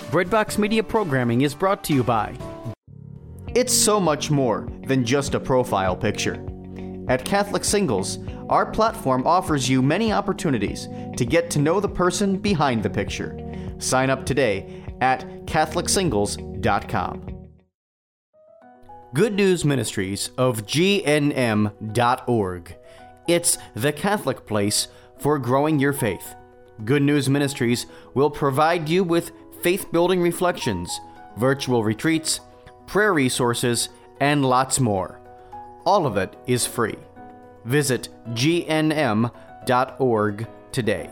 Breadbox Media programming is brought to you by. It's so much more than just a profile picture. At Catholic Singles, our platform offers you many opportunities to get to know the person behind the picture. Sign up today at CatholicSingles.com. Good News Ministries of GNM.org. It's the Catholic place for growing your faith. Good News Ministries will provide you with faith-building reflections, virtual retreats, prayer resources, and lots more. All of it is free. Visit GNM.org today.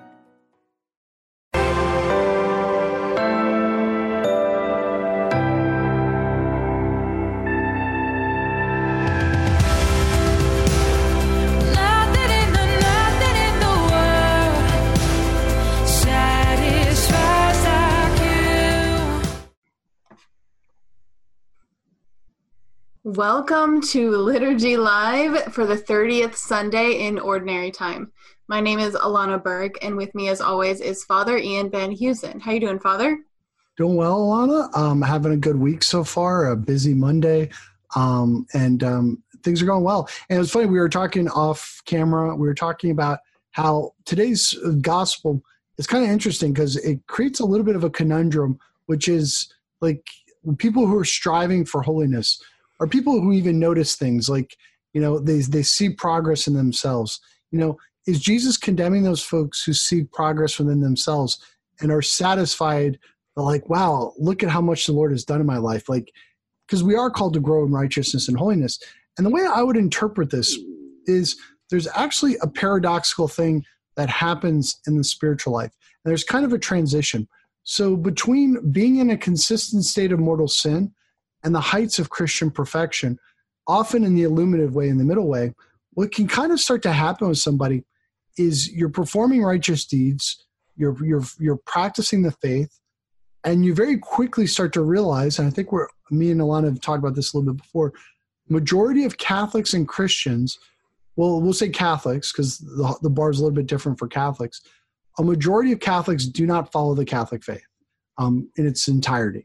Welcome to Liturgy Live for the 30th Sunday in Ordinary Time. My name is Alana Berg, and with me as always is Father Ian Van Heusen. How you doing, Father? Doing well, Alana. Having a good week so far, a busy Monday, and things are going well. And it was funny, we were talking off camera, we were talking about how today's gospel is kind of interesting because it creates a little bit of a conundrum, which is like people who are striving for holiness are people who even notice things like, they see progress in themselves. Is Jesus condemning those folks who see progress within themselves and are satisfied, like, wow, look at how much the Lord has done in my life? Like, because we are called to grow in righteousness and holiness. And the way I would interpret this is there's actually a paradoxical thing that happens in the spiritual life. And there's kind of a transition. So between being in a consistent state of mortal sin and the heights of Christian perfection, often in the illuminative way, in the middle way, what can kind of start to happen with somebody is you're performing righteous deeds, you're practicing the faith, and you very quickly start to realize, and I think me and Alana have talked about this a little bit before, majority of Catholics and Christians, well, we'll say Catholics because the bar is a little bit different for Catholics. A majority of Catholics do not follow the Catholic faith in its entirety.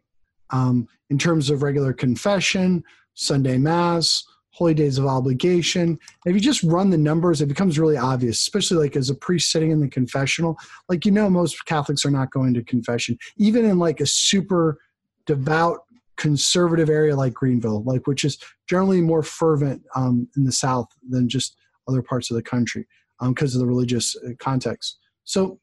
In terms of regular confession, Sunday Mass, holy days of obligation. And if you just run the numbers, it becomes really obvious, especially like as a priest sitting in the confessional. Like, most Catholics are not going to confession, even in like a super devout conservative area like Greenville, which is generally more fervent in the South than just other parts of the country because of the religious context. So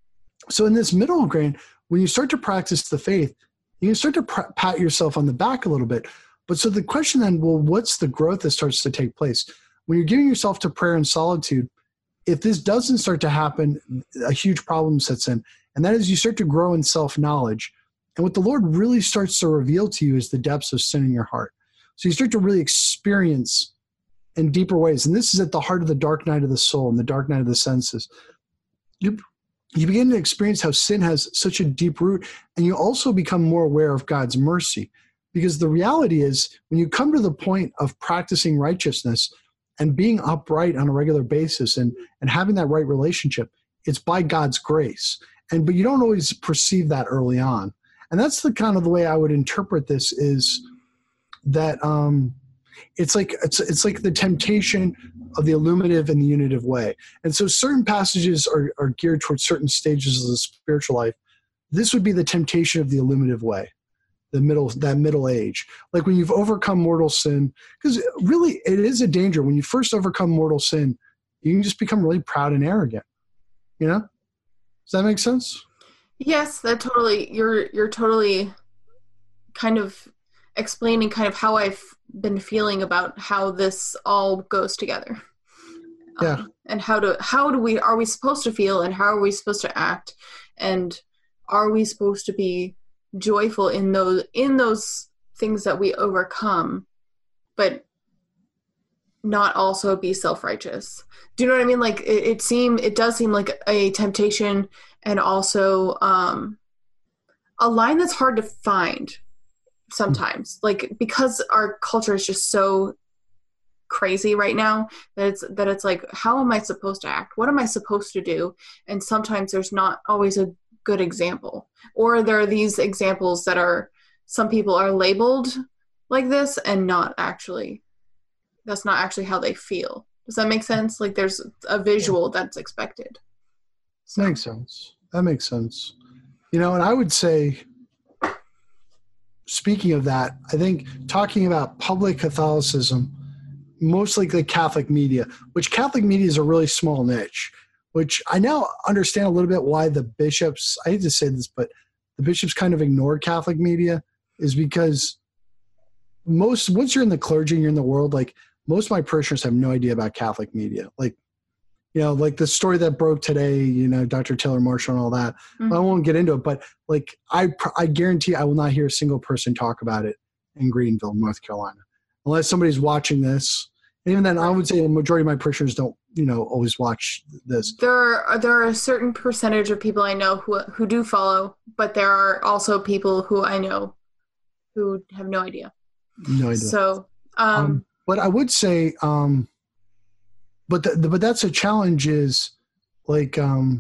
in this middle grain, when you start to practice the faith, you can start to pat yourself on the back a little bit. But so the question then, well, what's the growth that starts to take place? When you're giving yourself to prayer and solitude, if this doesn't start to happen, a huge problem sets in. And that is you start to grow in self-knowledge. And what the Lord really starts to reveal to you is the depths of sin in your heart. So you start to really experience in deeper ways. And this is at the heart of the dark night of the soul and the dark night of the senses. You begin to experience how sin has such a deep root, and you also become more aware of God's mercy. Because the reality is, when you come to the point of practicing righteousness and being upright on a regular basis and having that right relationship, it's by God's grace. But you don't always perceive that early on. And that's the kind of the way I would interpret this is that it's like the temptation of the illuminative and the unitive way. And so certain passages are geared towards certain stages of the spiritual life. This would be the temptation of the illuminative way, that middle age. Like when you've overcome mortal sin, because really it is a danger. When you first overcome mortal sin, you can just become really proud and arrogant. Does that make sense? Yes, that totally, you're totally kind of explaining kind of how I've been feeling about how this all goes together. Yeah. And are we supposed to feel, and how are we supposed to act, and are we supposed to be joyful in those things that we overcome, but not also be self-righteous? Do you know what I mean? Like it does seem like a temptation, and also a line that's hard to find sometimes, like, because our culture is just so crazy right now that it's like, how am I supposed to act? What am I supposed to do? And sometimes there's not always a good example. Or there are these examples that are, some people are labeled like this and that's not actually how they feel. Does that make sense? Like there's a visual that's expected. So. Makes sense. That makes sense. And I would say, speaking of that, I think talking about public Catholicism, mostly the Catholic media, which Catholic media is a really small niche, which I now understand a little bit why the bishops, I hate to say this, but the bishops kind of ignore Catholic media, is because once you're in the clergy and you're in the world, like most of my parishioners have no idea about Catholic media. Like, like the story that broke today, Dr. Taylor Marshall and all that. Mm-hmm. I won't get into it, but like I guarantee I will not hear a single person talk about it in Greenville, North Carolina, unless somebody's watching this. And even then, I would say the majority of my parishioners don't, always watch this. There are a certain percentage of people I know who do follow, but there are also people who I know who have no idea. No idea. So, but I would say, but that's a challenge. Is like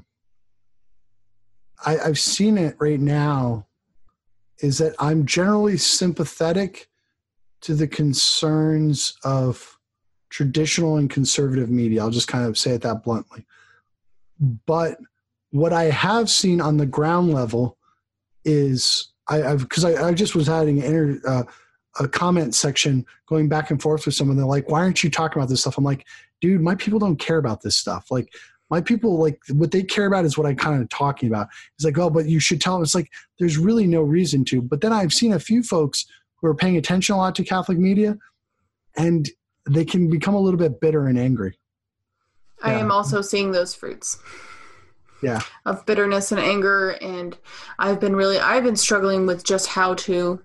I've seen it right now. Is that I'm generally sympathetic to the concerns of traditional and conservative media. I'll just kind of say it that bluntly. But what I have seen on the ground level is because I just was having a comment section going back and forth with someone. They're like, why aren't you talking about this stuff? I'm like, dude, my people don't care about this stuff. Like my people, like what they care about is what I'm kind of talking about. It's like, oh, but you should tell them. It's like, there's really no reason to. But then I've seen a few folks who are paying attention a lot to Catholic media, and they can become a little bit bitter and angry. I am also seeing those fruits. Yeah. Of bitterness and anger. And I've been struggling with just how to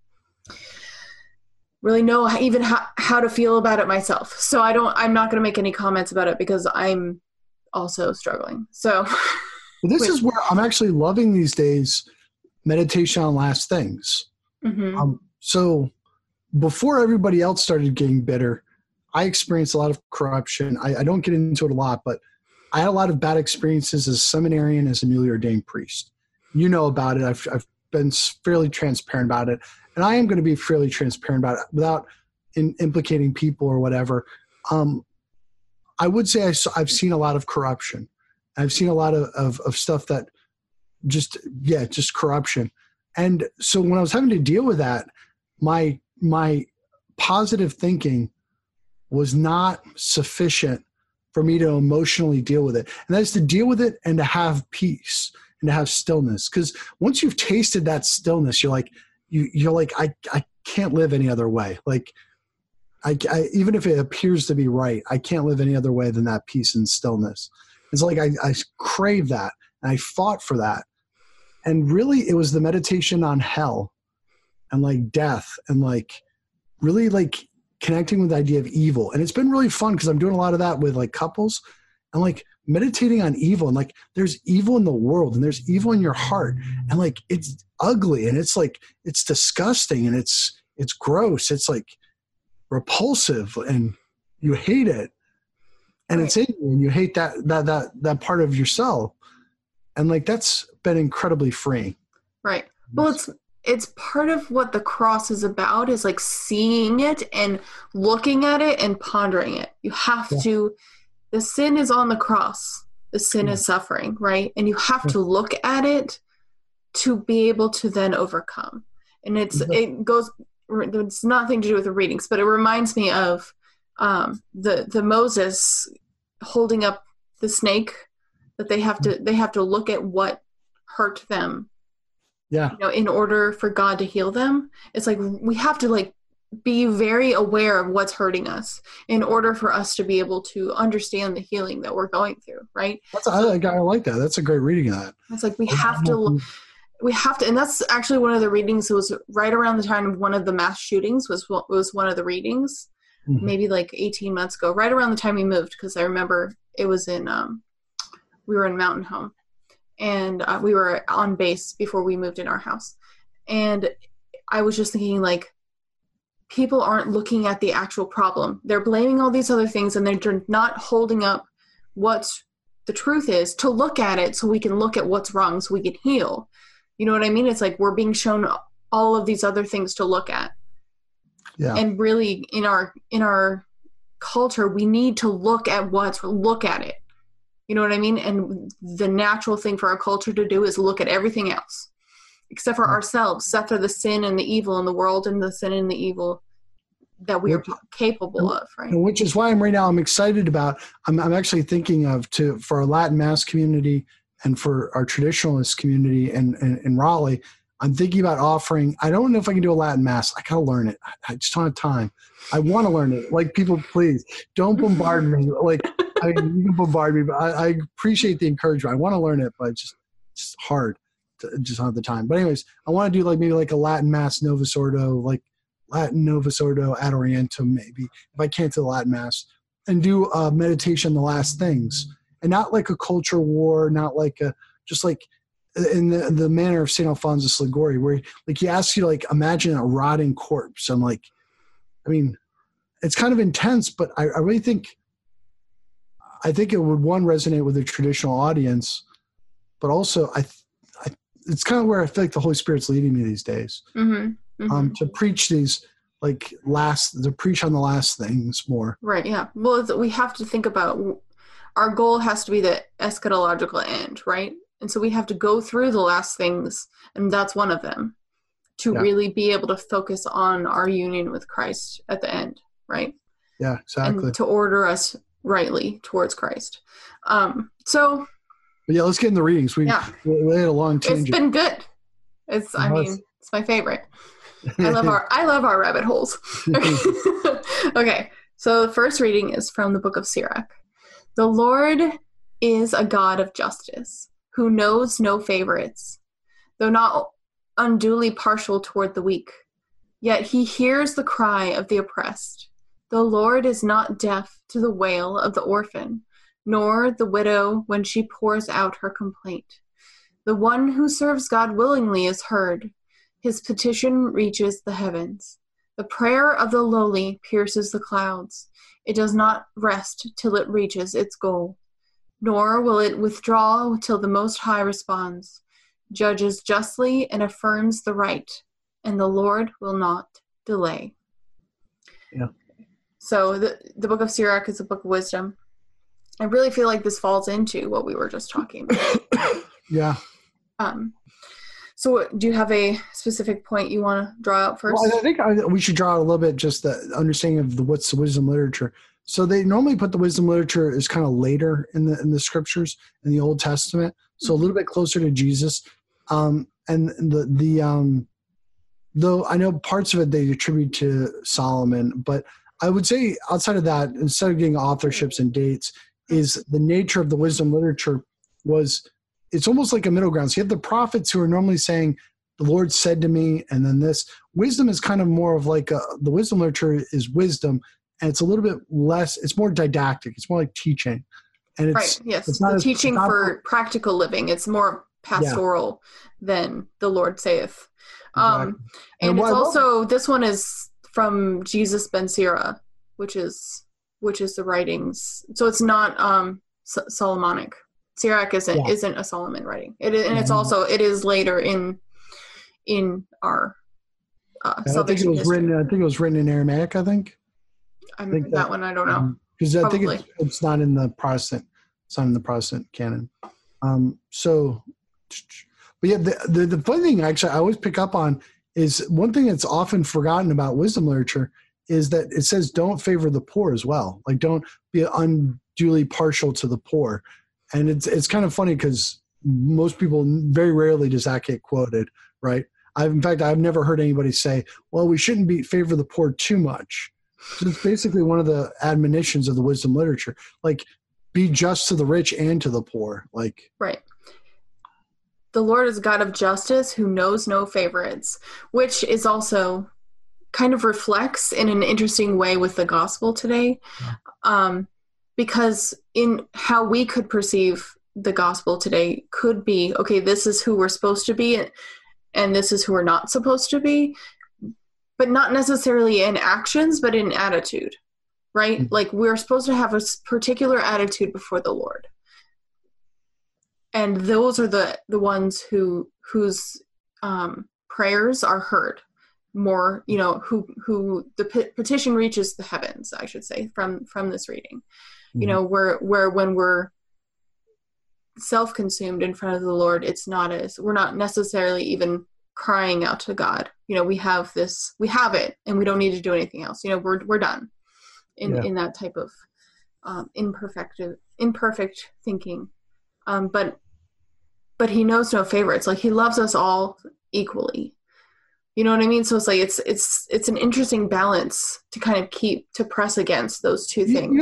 really know even how to feel about it myself. So I'm not going to make any comments about it because I'm also struggling. So this is where I'm actually loving these days meditation on last things. Mm-hmm. So before everybody else started getting bitter, I experienced a lot of corruption. I don't get into it a lot, but I had a lot of bad experiences as a seminarian, as a newly ordained priest. You know about it. I've been fairly transparent about it. And I am going to be fairly transparent about it without implicating people or whatever. I would say I've seen a lot of corruption. I've seen a lot of stuff that just corruption. And so when I was having to deal with that, my positive thinking was not sufficient for me to emotionally deal with it. And that is to deal with it and to have peace and to have stillness. Because once you've tasted that stillness, you're like, I can't live any other way. Like, I even if it appears to be right, I can't live any other way than that peace and stillness. It's like I crave that, and I fought for that. And really, it was the meditation on hell and like death and like really like connecting with the idea of evil. And it's been really fun because I'm doing a lot of that with like couples and like meditating on evil, and like there's evil in the world and there's evil in your heart, and like it's ugly and it's like it's disgusting and it's gross. It's like repulsive and you hate it, and right. It's in you and you hate that part of yourself, and like that's been incredibly freeing. Right. Well, it's part of what the cross is about, is like seeing it and looking at it and pondering it. You have to, the sin is on the cross. The sin is suffering, right? And you have to look at it to be able to then overcome. And it's nothing to do with the readings, but it reminds me of the Moses holding up the snake, that they have to look at what hurt them. Yeah. In order for God to heal them. It's like we have to like be very aware of what's hurting us in order for us to be able to understand the healing that we're going through, right? I like that. That's a great reading of that. It's like we have to, and that's actually one of the readings. It was right around the time of one of the mass shootings was one of the readings, maybe like 18 months ago, right around the time we moved, because I remember it was in, we were in Mountain Home. And we were on base before we moved in our house. And I was just thinking, like, people aren't looking at the actual problem. They're blaming all these other things, and they're not holding up what's the truth is, to look at it so we can look at what's wrong so we can heal. You know what I mean? It's like we're being shown all of these other things to look at. Yeah. And really in our culture, we need to look at it. You know what I mean? And the natural thing for our culture to do is look at everything else, except for ourselves, except for the sin and the evil in the world and the sin and the evil that we are capable of, right? Which is why I'm excited about, I'm actually thinking of for our Latin Mass community and for our traditionalist community in Raleigh, I'm thinking about offering, I don't know if I can do a Latin Mass. I got to learn it. I just don't have time. I want to learn it. Like, people, please don't bombard me. Like, I mean, you can bombard me, but I appreciate the encouragement. I want to learn it, but it's just hard. Just don't have the time. But anyways, I want to do maybe a Latin Mass Novus Ordo, like Latin Novus Ordo ad Orientem, maybe, if I can't do the Latin Mass, and do a meditation, the last things. And not like a culture war, not like just like in the manner of St. Alphonsus Liguori, where he asks you to imagine a rotting corpse. I'm like, I mean, it's kind of intense, but I really think it would, one, resonate with the traditional audience, but also it's kind of where I feel like the Holy Spirit's leading me these days. Mm-hmm. Mm-hmm. To preach these to preach on the last things more. Right. Yeah. Well, we have to think about, our goal has to be the eschatological end, right? And so we have to go through the last things, and that's one of them, to really be able to focus on our union with Christ at the end, right? Yeah, exactly. And to order us rightly towards Christ. But yeah, let's get in the readings. We had a long tangent. It's been good. It's my favorite. I love our rabbit holes. Okay, so the first reading is from the book of Sirach. The Lord is a God of justice, who knows no favorites, though not unduly partial toward the weak. Yet he hears the cry of the oppressed. The Lord is not deaf to the wail of the orphan, nor the widow when she pours out her complaint. The one who serves God willingly is heard. His petition reaches the heavens. The prayer of the lowly pierces the clouds. It does not rest till it reaches its goal, nor will it withdraw till the Most High responds, judges justly and affirms the right, and the Lord will not delay. Yeah. So the book of Sirach is a book of wisdom. I really feel like this falls into what we were just talking about. Yeah. So do you have a specific point you want to draw out first? Well, I think we should draw out a little bit just the understanding of what's the wisdom literature. So they normally put the wisdom literature as kind of later in the scriptures in the Old Testament, so a little bit closer to Jesus. And though I know parts of it they attribute to Solomon, but I would say outside of that, instead of getting authorships and dates, is the nature of the wisdom literature it's almost like a middle ground. So you have the prophets who are normally saying, the Lord said to me, and then this. Wisdom is kind of more of the wisdom literature is wisdom, and it's a little bit less, it's more didactic. It's more like teaching. And it's, right, yes. It's not teaching for practical living. It's more pastoral than the Lord saith. Exactly. And it's also, this one is from Jesus Ben Sira, which is the writings. So it's not Solomonic. Sirach isn't a Solomon writing. It's also, it is later in our salvation history. I think it was written in Aramaic, I think. That one I don't know. Because I think it's not in the Protestant. It's not in the Protestant canon. But yeah, the funny thing actually I always pick up on is one thing that's often forgotten about wisdom literature is that it says don't favor the poor as well. Like don't be unduly partial to the poor. And it's kind of funny because most people very rarely does that get quoted, right? In fact, I've never heard anybody say, well, we shouldn't favor the poor too much. So it's basically one of the admonitions of the wisdom literature. Like, be just to the rich and to the poor. Right. The Lord is God of justice who knows no favorites, which is also kind of reflects in an interesting way with the gospel today. Because in how we could perceive the gospel today could be, okay, this is who we're supposed to be and this is who we're not supposed to be, but not necessarily in actions, but in attitude, right? Mm-hmm. Like we're supposed to have a particular attitude before the Lord. and those are the ones whose prayers are heard more, who the petition reaches the heavens, I should say, from this reading. Mhm. Where when we're self-consumed in front of the Lord, we're not necessarily even crying out to God. We have it, and we don't need to do anything else. We're done in that type of imperfect thinking. But he knows no favorites. Like, he loves us all equally. You know what I mean? So it's like it's an interesting balance to kind of to press against those two things.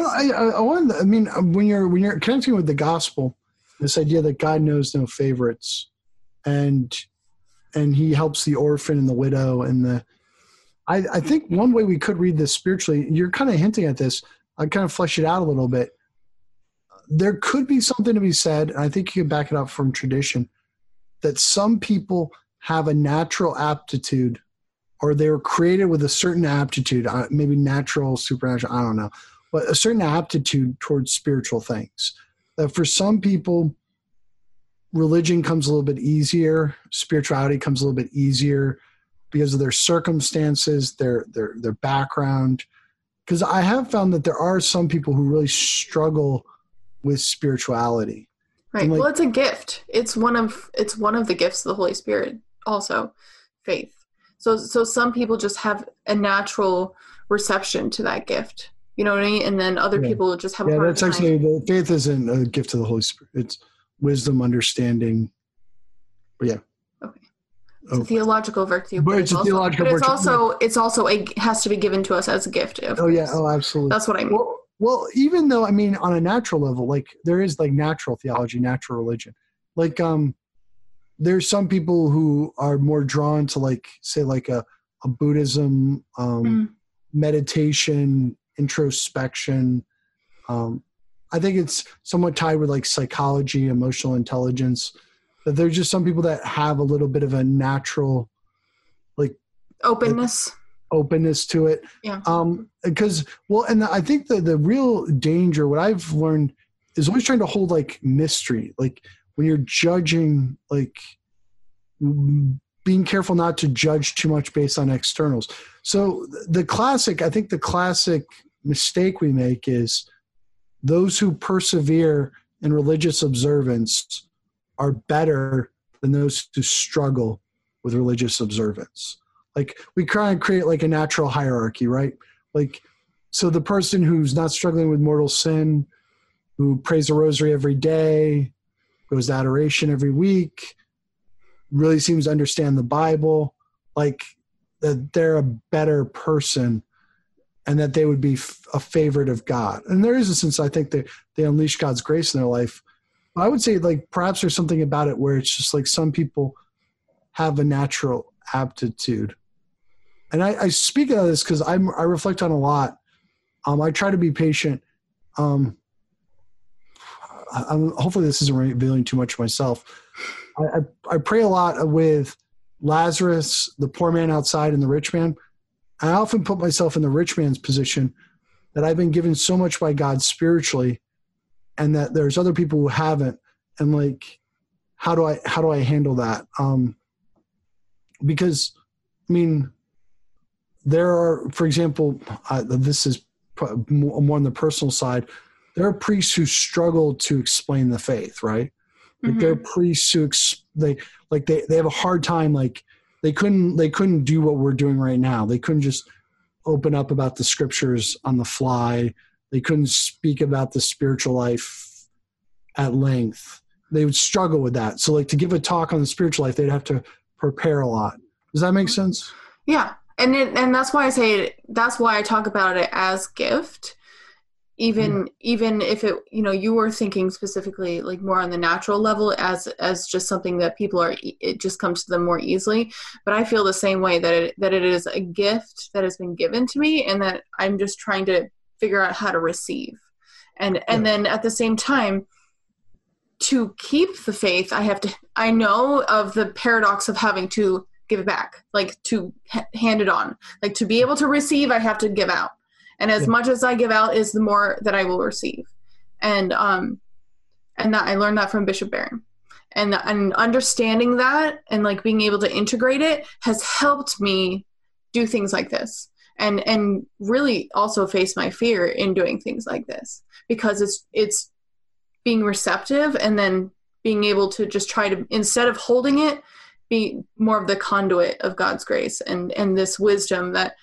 When you're connecting with the gospel, this idea that God knows no favorites, and he helps the orphan and the widow and I think one way we could read this spiritually, you're kind of hinting at this. I kind of flesh it out a little bit. There could be something to be said, and I think you can back it up from tradition, that some people have a natural aptitude, or they were created with a certain aptitude, maybe natural, supernatural, I don't know, but a certain aptitude towards spiritual things. That for some people, religion comes a little bit easier, spirituality comes a little bit easier because of their circumstances, their background. Because I have found that there are some people who really struggle with spirituality. Right. Well, it's a gift. It's one of the gifts of the Holy Spirit. Also, faith. So some people just have a natural reception to that gift. You know what I mean? And then other people just have a hard time. Actually, the faith isn't a gift of the Holy Spirit. It's wisdom, understanding. But yeah. Okay. It's a theological virtue. But it's a theological virtue. It's also it has to be given to us as a gift. Absolutely. That's what I mean. Well, even though, on a natural level, like there is like natural theology, natural religion. Like there's some people who are more drawn to like, say, like a Buddhism, meditation, introspection. I think it's somewhat tied with like psychology, emotional intelligence. That there's just some people that have a little bit of a natural, like, openness to it. Yeah. And I think the real danger, what I've learned, is always trying to hold like mystery. Like when you're judging, like being careful not to judge too much based on externals. So the classic mistake we make is those who persevere in religious observance are better than those who struggle with religious observance. Like we try and create like a natural hierarchy, right? Like, so the person who's not struggling with mortal sin, who prays the rosary every day, goes to adoration every week, really seems to understand the Bible, like that they're a better person and that they would be a favorite of God. And there is a sense, I think, they unleash God's grace in their life. I would say like perhaps there's something about it where it's just like some people have a natural aptitude. And I speak of this because I reflect on a lot. I try to be patient. Hopefully this isn't revealing too much of myself. I pray a lot with Lazarus, the poor man outside, and the rich man. I often put myself in the rich man's position, that I've been given so much by God spiritually, and that there's other people who haven't. And like, how do I handle that? Because there are, for example, this is more on the personal side. There are priests who struggle to explain the faith, right? Like there are priests who they have a hard time. Like they couldn't do what we're doing right now. They couldn't just open up about the scriptures on the fly. They couldn't speak about the spiritual life at length. They would struggle with that. So like to give a talk on the spiritual life, they'd have to prepare a lot. Does that make sense? Yeah. And that's why I talk about it as gift, even if it, you were thinking specifically like more on the natural level as just something that it just comes to them more easily. But I feel the same way that it is a gift that has been given to me, and that I'm just trying to figure out how to receive. And then at the same time, to keep the faith, I know of the paradox of having to give it back, like to hand it on. Like to be able to receive, I have to give out. And as much as I give out is the more that I will receive. And that I learned that from Bishop Barron. And understanding that and like being able to integrate it has helped me do things like this, and really also face my fear in doing things like this, because it's being receptive and then being able to just try to, instead of holding it, be more of the conduit of God's grace and this wisdom that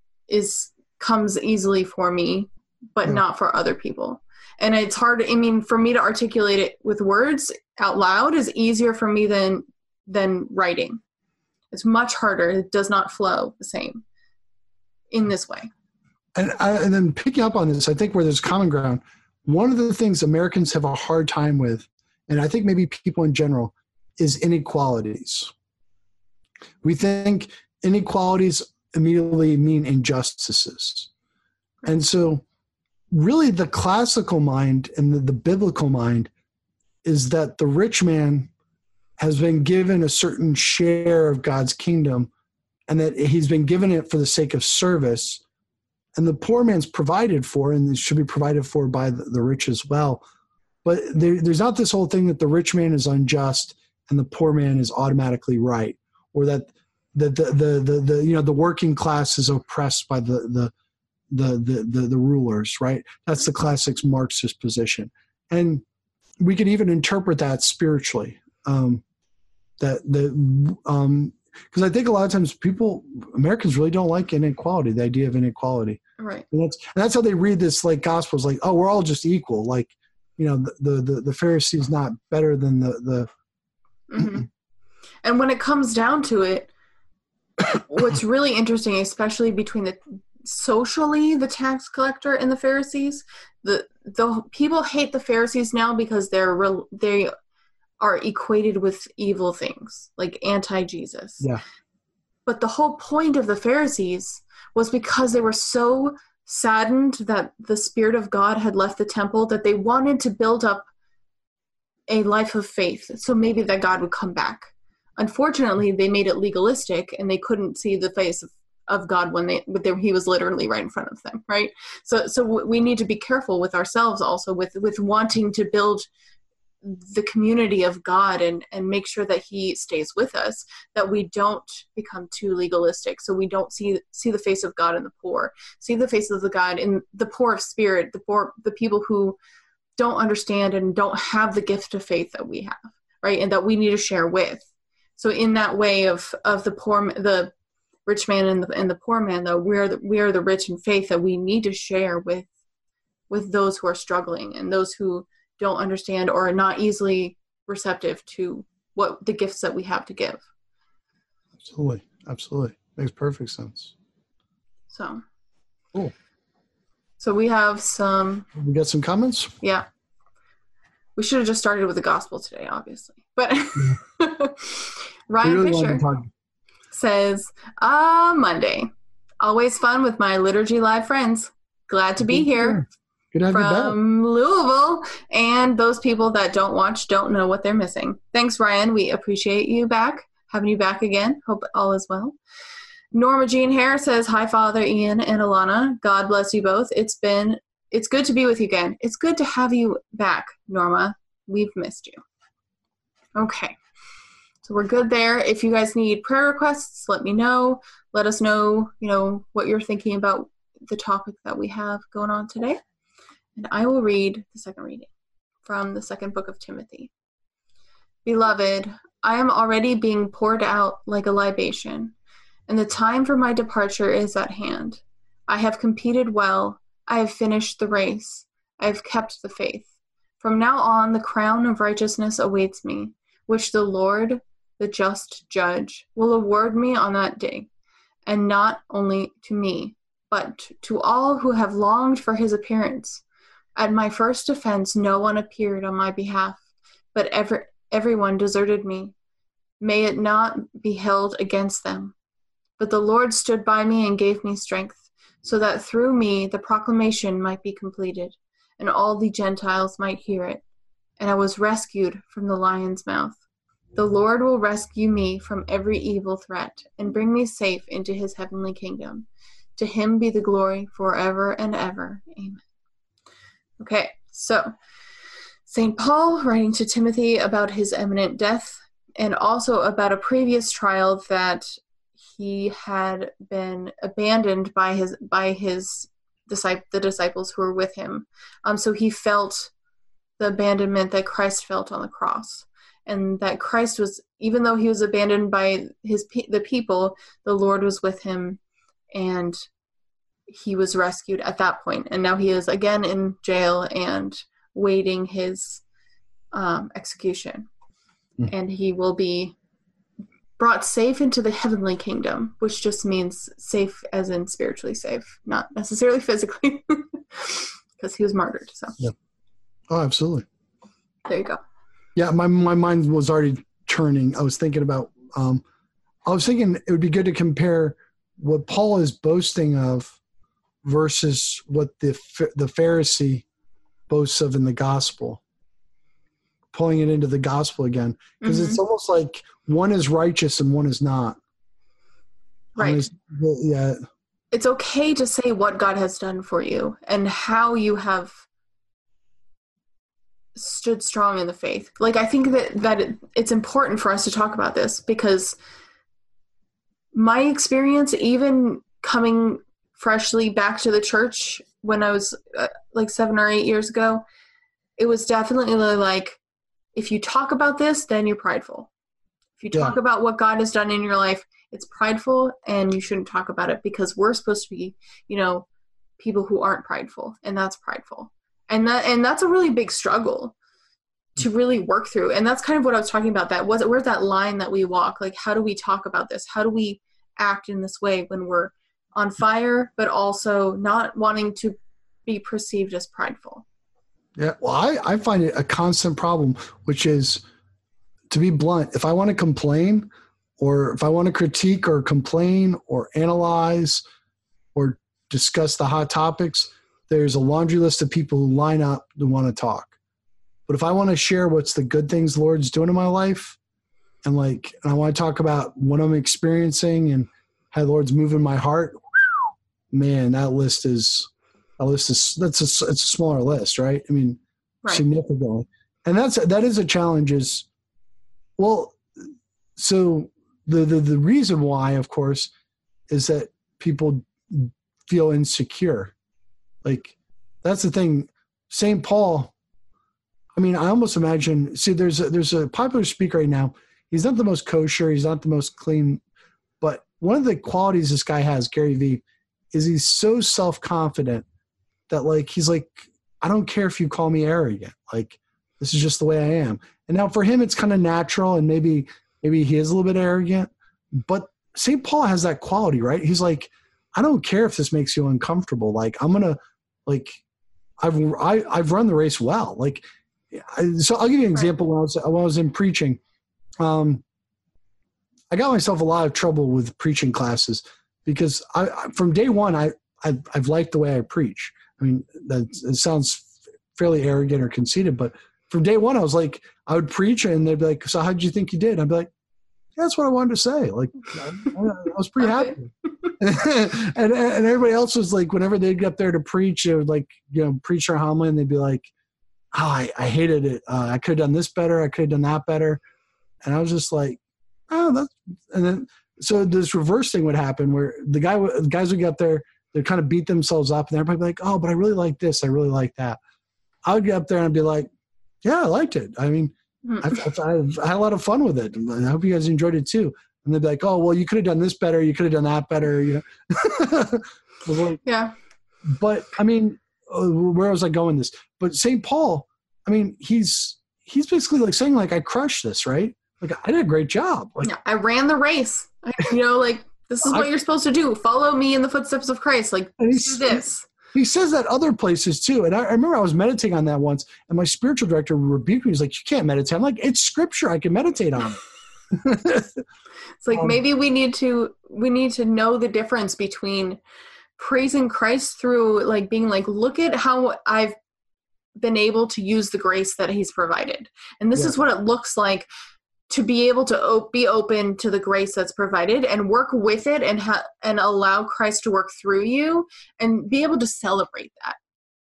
comes easily for me, but not for other people. And it's hard. I mean, for me to articulate it with words out loud is easier for me than writing. It's much harder. It does not flow the same in this way. And then picking up on this, I think where there's common ground, one of the things Americans have a hard time with, and I think maybe people in general, is inequalities. We think inequalities immediately mean injustices. And so really the classical mind and the biblical mind is that the rich man has been given a certain share of God's kingdom, and that he's been given it for the sake of service, and the poor man's provided for, and it should be provided for by the rich as well. But there's not this whole thing that the rich man is unjust and the poor man is automatically right, or that the working class is oppressed by the rulers, right? That's the classic Marxist position. And we can even interpret that spiritually. Because I think a lot of times Americans really don't like inequality, the idea of inequality. Right. And that's how they read this like gospels, like, oh, we're all just equal. Like, the Pharisee is not better than the Mm-hmm. And when it comes down to it, what's really interesting, especially between the tax collector and the Pharisees, the people hate the Pharisees now because they are equated with evil things, like anti-Jesus. Yeah. But the whole point of the Pharisees was because they were so saddened that the Spirit of God had left the temple that they wanted to build up a life of faith, so maybe that God would come back. Unfortunately, they made it legalistic, and they couldn't see the face of God when he was literally right in front of them, right? So we need to be careful with ourselves also with wanting to build the community of God and make sure that he stays with us, that we don't become too legalistic, so we don't see the face of God in the poor, see the face of the God in the poor of spirit, the people who don't understand and don't have the gift of faith that we have, right? And that we need to share with. So in that way of the rich man and the poor man, though, we are the rich in faith that we need to share with those who are struggling and those who don't understand or are not easily receptive to what the gifts that we have to give. Absolutely. Makes perfect sense. So cool. So we got some comments? Yeah. We should have just started with the gospel today, obviously. But Ryan really Fisher says, Monday. Always fun with my Liturgy Live friends. Glad to be here. Good to have you back. From Louisville. And those people that don't watch don't know what they're missing. Thanks, Ryan. We appreciate you having you back again. Hope all is well. Norma Jean Hare says, hi, Father Ian and Alana. God bless you both. It's good to be with you again. It's good to have you back, Norma. We've missed you. Okay. So we're good there. If you guys need prayer requests, let me know. Let us know, what you're thinking about the topic that we have going on today. And I will read the second reading from the second book of Timothy. Beloved, I am already being poured out like a libation, and the time for my departure is at hand. I have competed well. I have finished the race. I have kept the faith. From now on, the crown of righteousness awaits me, which the Lord, the just judge, will award me on that day, and not only to me, but to all who have longed for his appearance. At my first offense, no one appeared on my behalf, but everyone deserted me. May it not be held against them. But the Lord stood by me and gave me strength, so that through me the proclamation might be completed, and all the Gentiles might hear it. And I was rescued from the lion's mouth. The Lord will rescue me from every evil threat, and bring me safe into his heavenly kingdom. To him be the glory forever and ever. Amen. Okay, so St. Paul writing to Timothy about his imminent death and also about a previous trial that he had been abandoned by the disciples who were with him. So he felt the abandonment that Christ felt on the cross, and that Christ was, even though he was abandoned by the people, the Lord was with him, and he was rescued at that point. And now he is again in jail and waiting his execution, and he will be brought safe into the heavenly kingdom, which just means safe as in spiritually safe, not necessarily physically, because he was martyred. So, yep. Oh, absolutely. There you go. Yeah, my mind was already turning. I was thinking about. I was thinking it would be good to compare what Paul is boasting of versus what the Pharisee boasts of in the gospel. Pulling it into the gospel again, because it's almost like one is righteous and one is not. Right. Yeah. It's okay to say what God has done for you and how you have stood strong in the faith. Like, I think that it's important for us to talk about this, because my experience, even coming freshly back to the church when I was like 7 or 8 years ago, it was definitely like, if you talk about this, then you're prideful. If you talk about what God has done in your life, it's prideful, and you shouldn't talk about it, because we're supposed to be, people who aren't prideful, and that's prideful. And that's a really big struggle to really work through. And that's kind of what I was talking about. Where's that line that we walk? Like, how do we talk about this? How do we act in this way when we're on fire, but also not wanting to be perceived as prideful? Yeah, well, I find it a constant problem, which is, to be blunt, if I want to complain, or if I want to critique or complain or analyze or discuss the hot topics, there's a laundry list of people who line up to want to talk. But if I want to share what's the good things the Lord's doing in my life, and I want to talk about what I'm experiencing and how the Lord's moving my heart, man, it's a smaller list, right? I mean, right. Significantly. And that is a challenge is, well, so the reason why, of course, is that people feel insecure. Like, that's the thing. St. Paul, I mean, I almost imagine, see, there's a popular speaker right now. He's not the most kosher. He's not the most clean. But one of the qualities this guy has, Gary Vee, is he's so self-confident that, he's like, I don't care if you call me arrogant. Like, this is just the way I am. And now for him, it's kind of natural, and maybe he is a little bit arrogant. But St. Paul has that quality, right? He's like, I don't care if this makes you uncomfortable. Like, I'm going to, I've run the race well. So I'll give you an example. When I was in preaching, I got myself a lot of trouble with preaching classes, because from day one, I've liked the way I preach. I mean, it sounds fairly arrogant or conceited, but from day one, I was like, I would preach and they'd be like, so how did you think you did? I'd be like, yeah, that's what I wanted to say. Like, I was pretty happy. and everybody else was like, whenever they'd get up there to preach, it would preach their homily, and they'd be like, oh, I hated it. I could have done this better. I could have done that better. And I was just like, oh, and then, so this reverse thing would happen where the guys would get up there, they'd kind of beat themselves up, and everybody would be like, oh, but I really like this. I really like that. I would get up there and I'd be like, yeah, I liked it. I mean, I've had a lot of fun with it. I hope you guys enjoyed it too. And they'd be like, oh, well, you could have done this better. You could have done that better. Yeah. But I mean, where was I going with this? But St. Paul, I mean, he's basically like saying, like, I crushed this, right? Like, I did a great job. Like, yeah, I ran the race. This is what you're supposed to do. Follow me in the footsteps of Christ. Like, do this. He says that other places too. And I remember I was meditating on that once, and my spiritual director rebuked me. He's like, you can't meditate. I'm like, it's scripture. I can meditate on it. It's like, maybe we need to know the difference between praising Christ through being like, look at how I've been able to use the grace that he's provided. And this is what it looks like to be able to be open to the grace that's provided and work with it and allow Christ to work through you and be able to celebrate that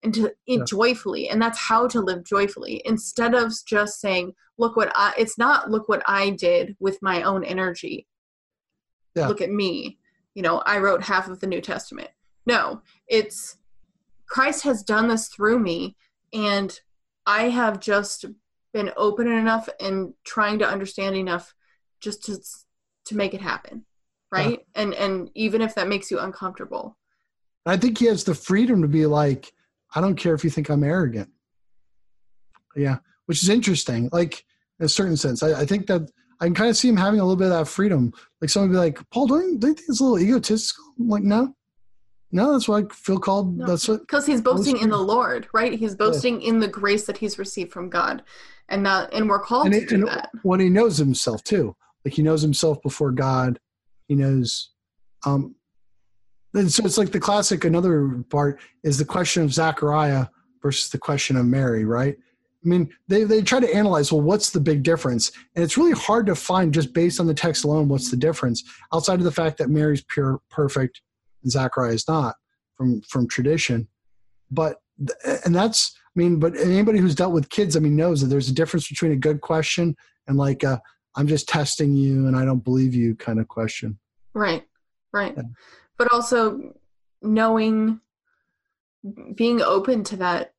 and to it joyfully. And that's how to live joyfully, instead of just saying, it's not look what I did with my own energy. Yeah. Look at me. I wrote half of the New Testament. No, it's Christ has done this through me, and I have just been open enough and trying to understand enough just to make it happen. Right. Yeah. And even if that makes you uncomfortable. I think he has the freedom to be like, I don't care if you think I'm arrogant. Yeah. Which is interesting. Like in a certain sense, I think that I can kind of see him having a little bit of that freedom. Like someone would be like, Paul, don't you think it's a little egotistical? I'm like, no, that's what I feel called. No, that's what. Because he's boasting in the Lord, right? He's boasting in the grace that he's received from God. And we're called to do that. When he knows himself too. Like he knows himself before God. He knows, and so it's like the classic, another part is the question of Zechariah versus the question of Mary, right? I mean, they try to analyze, well, what's the big difference? And it's really hard to find just based on the text alone, what's the difference outside of the fact that Mary's pure, perfect and Zechariah is not from tradition. But anybody who's dealt with kids, knows that there's a difference between a good question and like I'm just testing you and I don't believe you kind of question. Right. Yeah. But also being open to that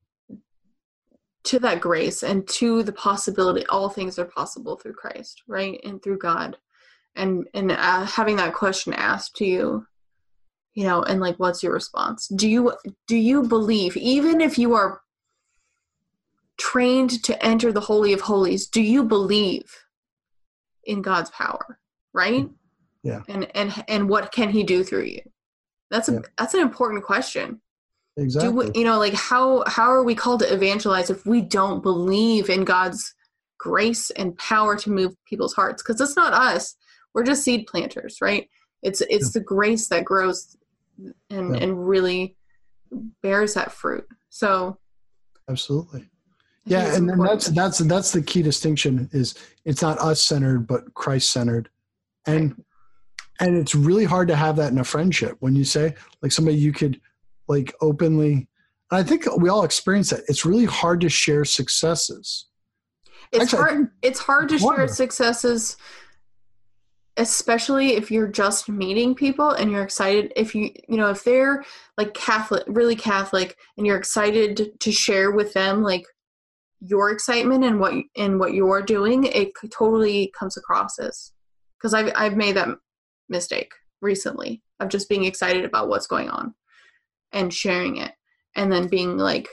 grace and to the possibility, all things are possible through Christ, right? And through God, and having that question asked to you, and like, what's your response? Do you believe, even if you are trained to enter the Holy of Holies, do you believe in God's power, right? Yeah. And what can he do through you? That's an important question. Exactly. How are we called to evangelize if we don't believe in God's grace and power to move people's hearts? Because it's not us. We're just seed planters, right? It's the grace that grows and really bears that fruit. So absolutely. Yeah, and that's the key distinction is it's not us centered but Christ centered. And it's really hard to have that in a friendship when you say like somebody you could like openly, and I think we all experience that. It's really hard to share successes. It's hard to share successes, especially if you're just meeting people and you're excited. If if they're like Catholic, really Catholic, and you're excited to share with them like your excitement and what you're doing, it totally comes across as, because I've made that mistake recently of just being excited about what's going on and sharing it, and then being like,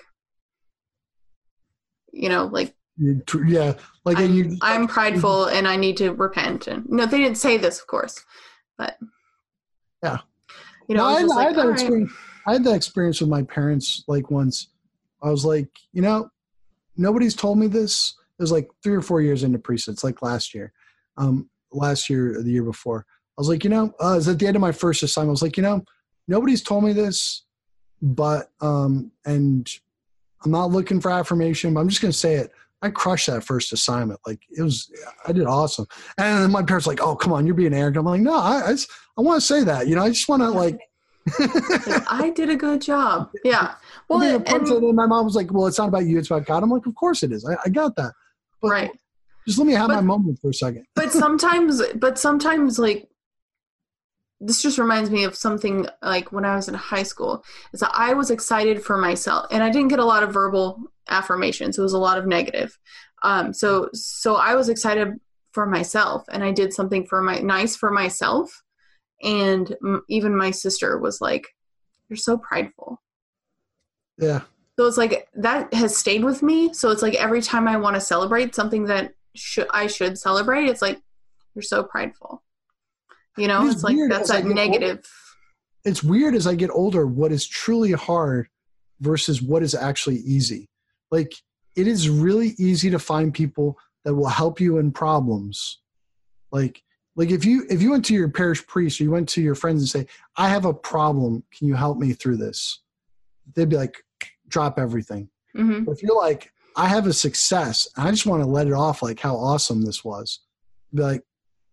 I'm prideful and I need to repent. And they didn't say this, of course, but yeah, I had that experience with my parents. Like once I was like, nobody's told me this. It was like 3 or 4 years into priesthood. It's like last year or the year before. I was like, it was at the end of my first assignment. I was like, nobody's told me this, but, and I'm not looking for affirmation, but I'm just going to say it. I crushed that first assignment. Like I did awesome. And then my parents were like, oh, come on, you're being arrogant. I'm like, no, I want to say that, I just want to like I did a good job. Yeah. Well, and my mom was like, well, it's not about you. It's about God. I'm like, of course it is. I got that. But right. Just let me have my moment for a second. but sometimes like, this just reminds me of something like when I was in high school, is that I was excited for myself and I didn't get a lot of verbal affirmations. It was a lot of negative. So I was excited for myself and I did something for myself. And even my sister was like, you're so prideful. Yeah. So it's like, that has stayed with me. So it's like, every time I want to celebrate something that I should celebrate, it's like, you're so prideful. It's like, that's that negative. It's weird as I get older, what is truly hard versus what is actually easy. Like, it is really easy to find people that will help you in problems. Like if you went to your parish priest or you went to your friends and say, I have a problem, can you help me through this? They'd be like, drop everything. Mm-hmm. But if you're like, I have a success, and I just want to let it off like how awesome this was, be like,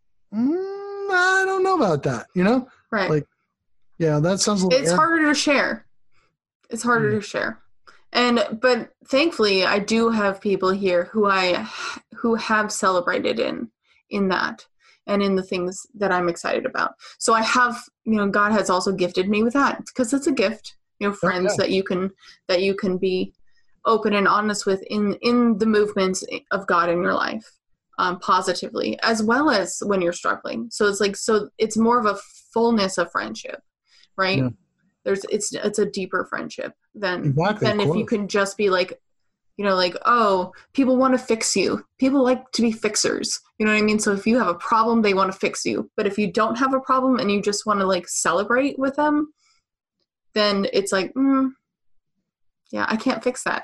I don't know about that, Right. Like, yeah, that sounds a little... It's harder to share. It's harder to share. But thankfully I do have people here who have celebrated in that and in the things that I'm excited about. So I have, God has also gifted me with that, because it's a gift, friends that you can be open and honest with in the movements of God in your life, positively, as well as when you're struggling. So it's more of a fullness of friendship, right? Yeah. It's a deeper friendship than if you can just be like, oh, people want to fix you. People like to be fixers. You know what I mean? So if you have a problem, they want to fix you. But if you don't have a problem and you just want to like celebrate with them, then it's like, yeah, I can't fix that.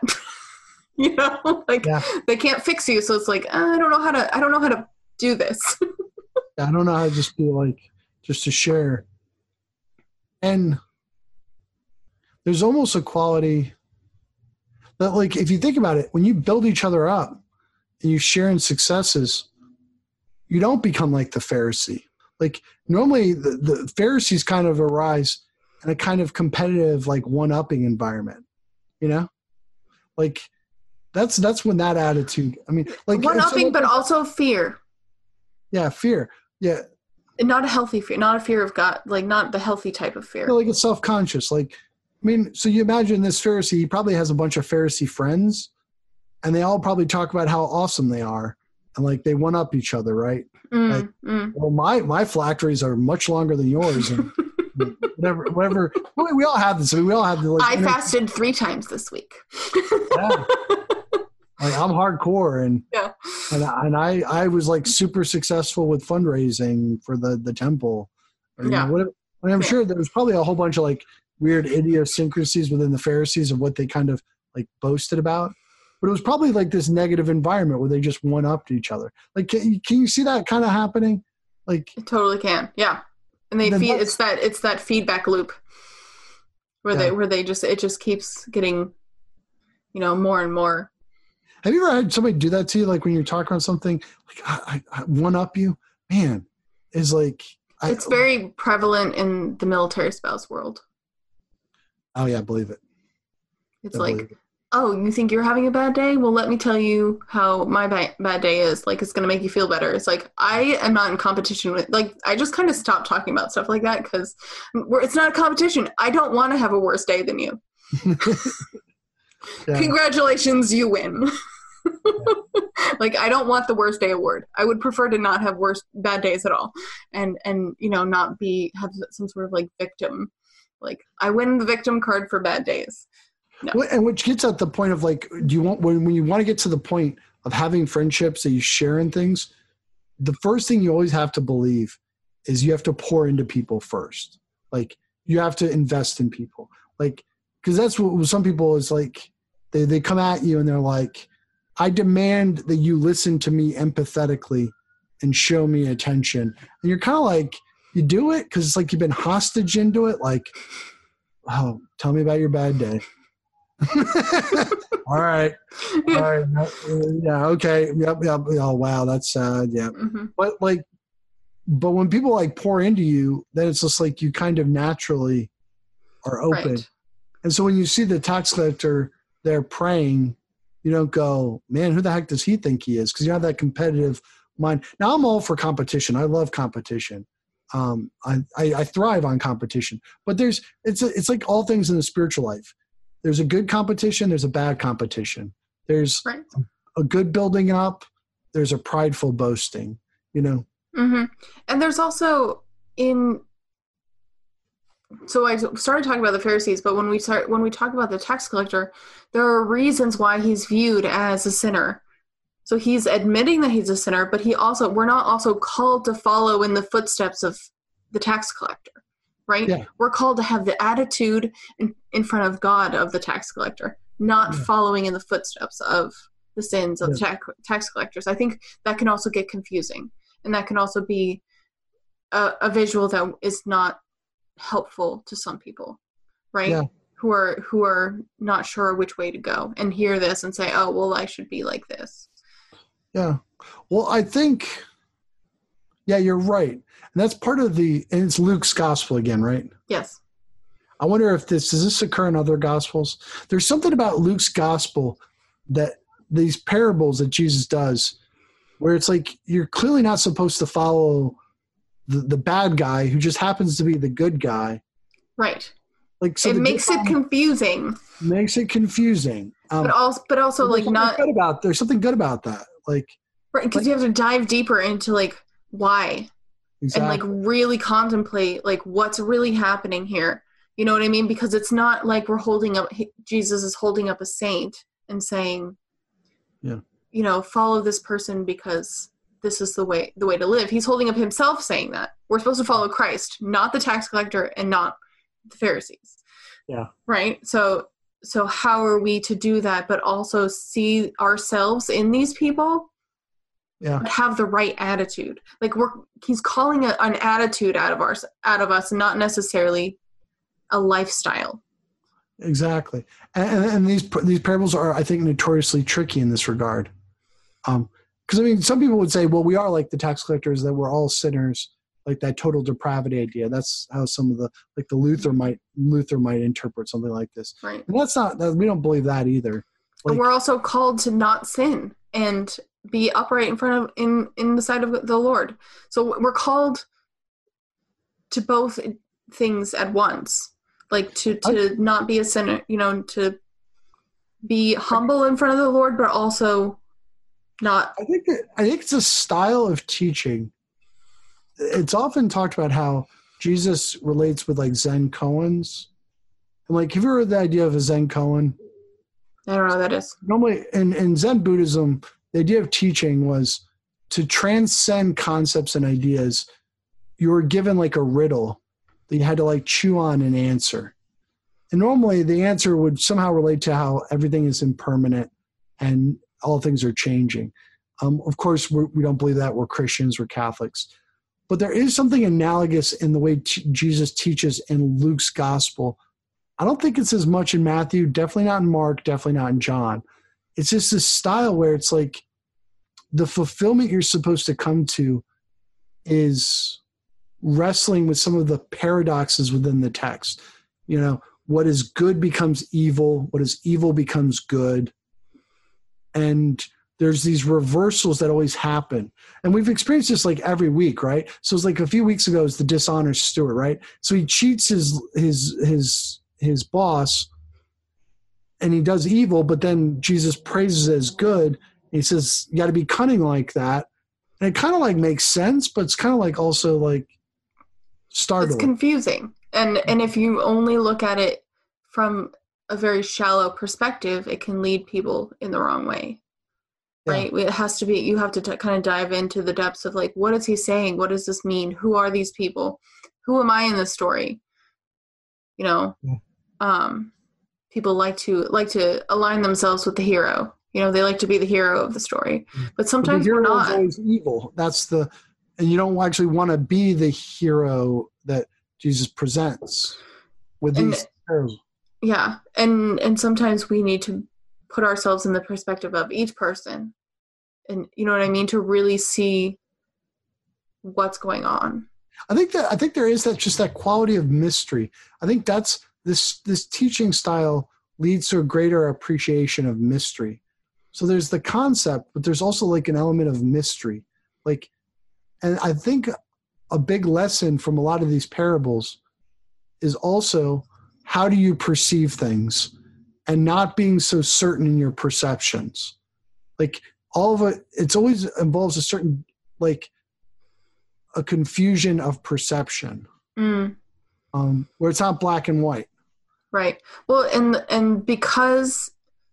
They can't fix you. So it's like, I don't know how to do this. I don't know how to just be like, just to share. And there's almost a quality that, like, if you think about it, when you build each other up and you share in successes, you don't become like the Pharisee. Like, normally the Pharisees kind of arise in a kind of competitive, like, one-upping environment, like that's when that attitude, I mean, like, one-upping, but also fear. Yeah, fear. Yeah. Not a healthy fear, not a fear of God, like not the healthy type of fear. Like, it's self-conscious. Like, I mean, so you imagine this Pharisee, he probably has a bunch of Pharisee friends, and they all probably talk about how awesome they are, and like they one up each other, right? Well, my phylacteries are much longer than yours, and whatever. We all have this. I mean, we all have the. Like, I fasted 3 times this week. Yeah. Like, I'm hardcore, and I was like super successful with fundraising for the temple. I'm sure there was probably a whole bunch of like weird idiosyncrasies within the Pharisees of what they kind of like boasted about, but it was probably like this negative environment where they just one upped each other. Like, can you see that kind of happening? Like, it totally can, yeah. And it's that feedback loop where it just keeps getting, more and more. Have you ever had somebody do that to you? Like, when you're talking about something, like, I one up you, man, is like. It's very prevalent in the military spouse world. Oh yeah, I believe it. It's oh, you think you're having a bad day? Well, let me tell you how my bad day is. Like, it's going to make you feel better. It's like, I am not in competition with, like, I just kind of stopped talking about stuff like that because it's not a competition. I don't want to have a worse day than you. Yeah. Congratulations, you win. Like, I don't want the worst day award. I would prefer to not have bad days at all, and not have some sort of like victim. Like, I win the victim card for bad days. No. And which gets at the point of like, do you want when you want to get to the point of having friendships that you share in things, the first thing you always have to believe is you have to pour into people first. Like, you have to invest in people. Like, because that's what some people is like. They come at you and they're like, I demand that you listen to me empathetically and show me attention. And you're kind of like, you do it because it's like you've been hostage into it. Like, oh, tell me about your bad day. All right. Yeah. Okay. Yep. Oh, wow. That's sad. Yeah. Mm-hmm. But when people like pour into you, then it's just like you kind of naturally are open. Right. And so when you see the tax collector there praying, you don't go, man, who the heck does he think he is? Because you have that competitive mind. Now, I'm all for competition. I love competition. I thrive on competition. But it's like all things in the spiritual life. There's a good competition. There's a bad competition. There's a good building up. There's a prideful boasting, Mm-hmm. And there's also so I started talking about the Pharisees, but when we talk about the tax collector, there are reasons why he's viewed as a sinner. So he's admitting that he's a sinner, but we're not also called to follow in the footsteps of the tax collector, right? Yeah. We're called to have the attitude in front of God of the tax collector, not following in the footsteps of the sins of tax collectors. I think that can also get confusing, and that can also be a visual that is not helpful to some people, right? Yeah. Who are not sure which way to go and hear this and say, oh, well, I should be like this. Yeah. Well, I think, you're right. And that's part of and it's Luke's gospel again, right? Yes. I wonder if does this occur in other gospels? There's something about Luke's gospel that these parables that Jesus does where it's like you're clearly not supposed to follow the bad guy who just happens to be the good guy. Right. Like so it makes it confusing. Makes it confusing. But also like not good about there's something good about that. Like right, because you have to dive deeper into like why. Exactly. And like really contemplate like what's really happening here. You know what I mean? Because it's not like Jesus is holding up a saint and saying, follow this person because this is the way to live. He's holding up himself saying that. We're supposed to follow Christ, not the tax collector and not the Pharisees. Yeah. Right? So how are we to do that, but also see ourselves in these people? Yeah. But have the right attitude. Like he's calling an attitude out of us, not necessarily a lifestyle. Exactly. And these parables are, I think, notoriously tricky in this regard. Because I mean, some people would say, well, we are like the tax collectors, that we're all sinners, like that total depravity idea. That's how some of the Luther might interpret something like this. Right. And that's not, we don't believe that either. Like, and we're also called to not sin and be upright in the sight of the Lord. So we're called to both things at once, like to not be a sinner, to be humble in front of the Lord, but also not. I think it's a style of teaching. It's often talked about how Jesus relates with like Zen koans. And like, have you heard the idea of a Zen koan? I don't know what that is. Normally in Zen Buddhism, the idea of teaching was to transcend concepts and ideas. You were given like a riddle that you had to like chew on and answer. And normally the answer would somehow relate to how everything is impermanent and all things are changing. Of course, we don't believe that. We're Christians, we're Catholics. But there is something analogous in the way Jesus teaches in Luke's gospel. I don't think it's as much in Matthew, definitely not in Mark, definitely not in John. It's just this style where it's like the fulfillment you're supposed to come to is wrestling with some of the paradoxes within the text. What is good becomes evil, what is evil becomes good. And there's these reversals that always happen. And we've experienced this like every week, right? So it's like a few weeks ago, it's the dishonest steward, right? So he cheats his boss and he does evil, but then Jesus praises it as good. He says, you got to be cunning like that. And it kind of like makes sense, but it's kind of like also like startling. It's confusing. And if you only look at it from a very shallow perspective, it can lead people in the wrong way. Right? Yeah. It has to be, you have to kind of dive into the depths of like, what is he saying? What does this mean? Who are these people? Who am I in this story? Yeah. People like to align themselves with the hero. They like to be the hero of the story, but sometimes we're not. Is always evil. And you don't actually want to be the hero that Jesus presents with these heroes. Yeah. And sometimes we need to put ourselves in the perspective of each person, and you know what I mean, to really see what's going on. I think there is that quality of mystery. I think that's this teaching style leads to a greater appreciation of mystery. So there's the concept, but there's also like an element of mystery. Like, and I think a big lesson from a lot of these parables is also how do you perceive things and not being so certain in your perceptions. Like all of it's always involves a certain, like a confusion of perception, where it's not black and white. Right. Well, and because,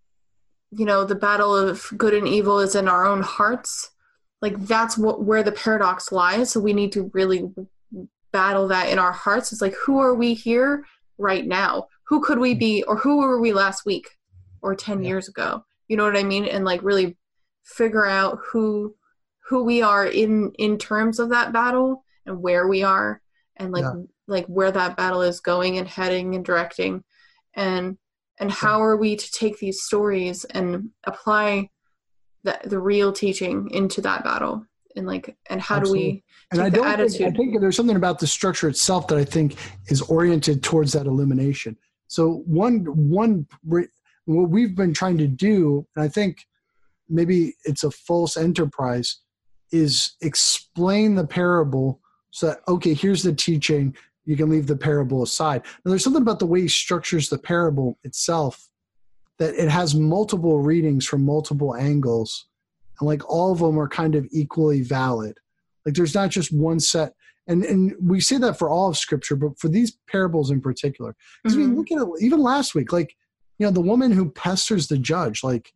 the battle of good and evil is in our own hearts, like that's where the paradox lies. So we need to really battle that in our hearts. It's like, who are we here right now? Who could we be, or who were we last week or 10 years ago? You know what I mean? And like really figure out who we are in terms of that battle and where we are and like where that battle is going and heading and directing, and how are we to take these stories and apply the real teaching into that battle and how do we and take the attitude? I think there's something about the structure itself that I think is oriented towards that elimination. So what we've been trying to do, and I think maybe it's a false enterprise, is explain the parable so that, okay, here's the teaching, you can leave the parable aside. Now, there's something about the way he structures the parable itself that it has multiple readings from multiple angles, and like all of them are kind of equally valid. Like there's not just one set, and we say that for all of Scripture, but for these parables in particular. Because we look at it even last week, like, you know, the woman who pesters the judge, like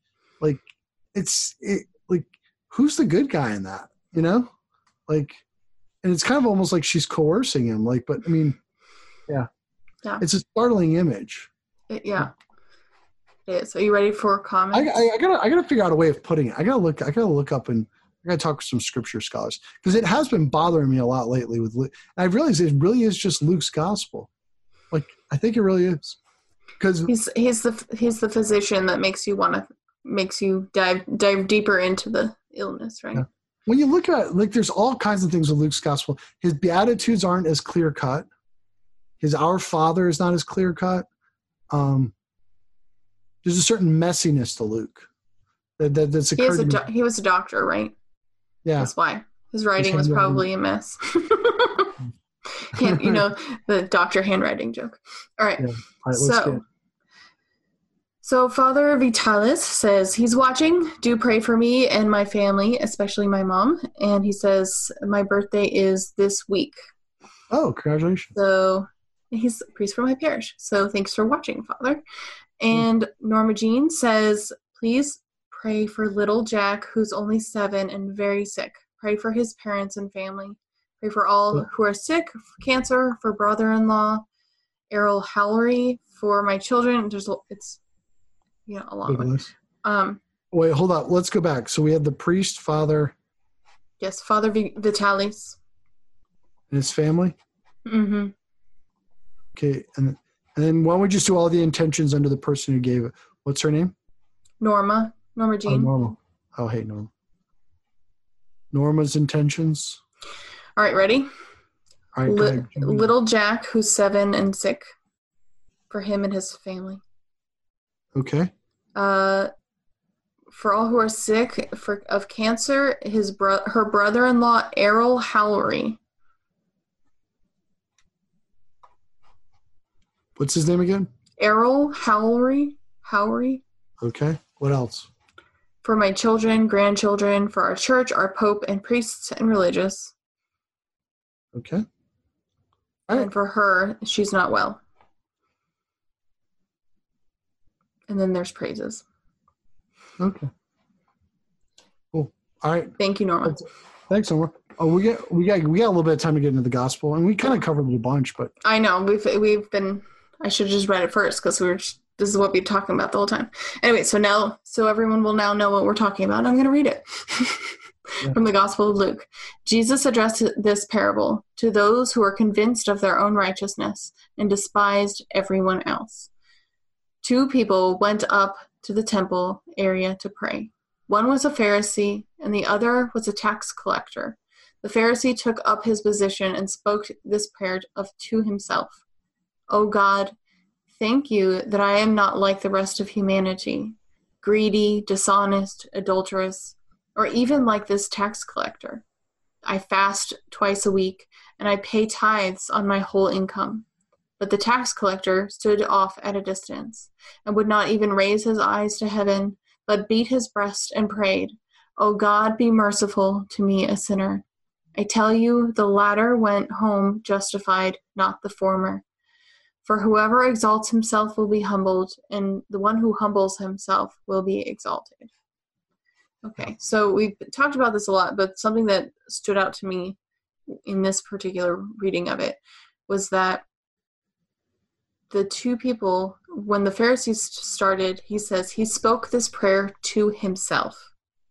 who's the good guy in that, you know? Like, and it's kind of almost like she's coercing him. Like, but I mean, yeah. It's a startling image. It is. Are you ready for comment? I gotta figure out a way of putting it. I gotta look up and I gotta talk to some Scripture scholars, because it has been bothering me a lot lately with Luke. And I've realized it really is just Luke's gospel. Like, I think it really is, because he's the physician that makes you dive deeper into the illness, right? Yeah. When you look at, like, there's all kinds of things with Luke's gospel. His Beatitudes aren't as clear cut. His Our Father is not as clear cut. There's a certain messiness to Luke that's occurred. He was a doctor, right? Yeah, that's why his writing was probably a mess. The doctor handwriting joke. All right. Yeah. All right, So Father Vitalis says he's watching. Do pray for me and my family, especially my mom. And he says my birthday is this week. Oh, congratulations. So he's a priest for my parish. So thanks for watching, Father. And Norma Jean says, please pray for little Jack, who's only 7 and very sick. Pray for his parents and family. Pray for all who are sick, for cancer, for brother-in-law, Errol Hallery, for my children. It's a long one. Wait, hold on. Let's go back. So we have the priest, Father. Yes, Father Vitalis. And his family? Mm-hmm. Okay, and then why don't we just do all the intentions under the person who gave it? What's her name? Norma Jean. Oh, Norma. Oh, hey, Norma. Norma's intentions. All right, ready? All right, little Jack, who's 7 and sick, for him and his family. Okay. For all who are sick of cancer, her brother-in-law, Errol Hallery. What's his name again? Errol Hallery. Okay. What else? For my children, grandchildren, for our church, our pope, and priests and religious. Okay. All right. And for her, she's not well. And then there's praises. Okay. Cool. All right. Thank you, Norma. Thanks, Norma. Oh, we got a little bit of time to get into the gospel, and we kind of covered a bunch, but I know we've been. I should have just read it first because this is what we're talking about the whole time. Anyway, so everyone will now know what we're talking about. I'm going to read it from the Gospel of Luke. Jesus addressed this parable to those who were convinced of their own righteousness and despised everyone else. 2 people went up to the temple area to pray. One was a Pharisee, and the other was a tax collector. The Pharisee took up his position and spoke this prayer to himself. O God, thank you that I am not like the rest of humanity, greedy, dishonest, adulterous, or even like this tax collector. I fast twice a week, and I pay tithes on my whole income. But the tax collector stood off at a distance, and would not even raise his eyes to heaven, but beat his breast and prayed, O God, be merciful to me, a sinner. I tell you, the latter went home justified, not the former. For whoever exalts himself will be humbled, and the one who humbles himself will be exalted. Okay, so we've talked about this a lot, but something that stood out to me in this particular reading of it was that the 2 people, when the Pharisees started, he says he spoke this prayer to himself.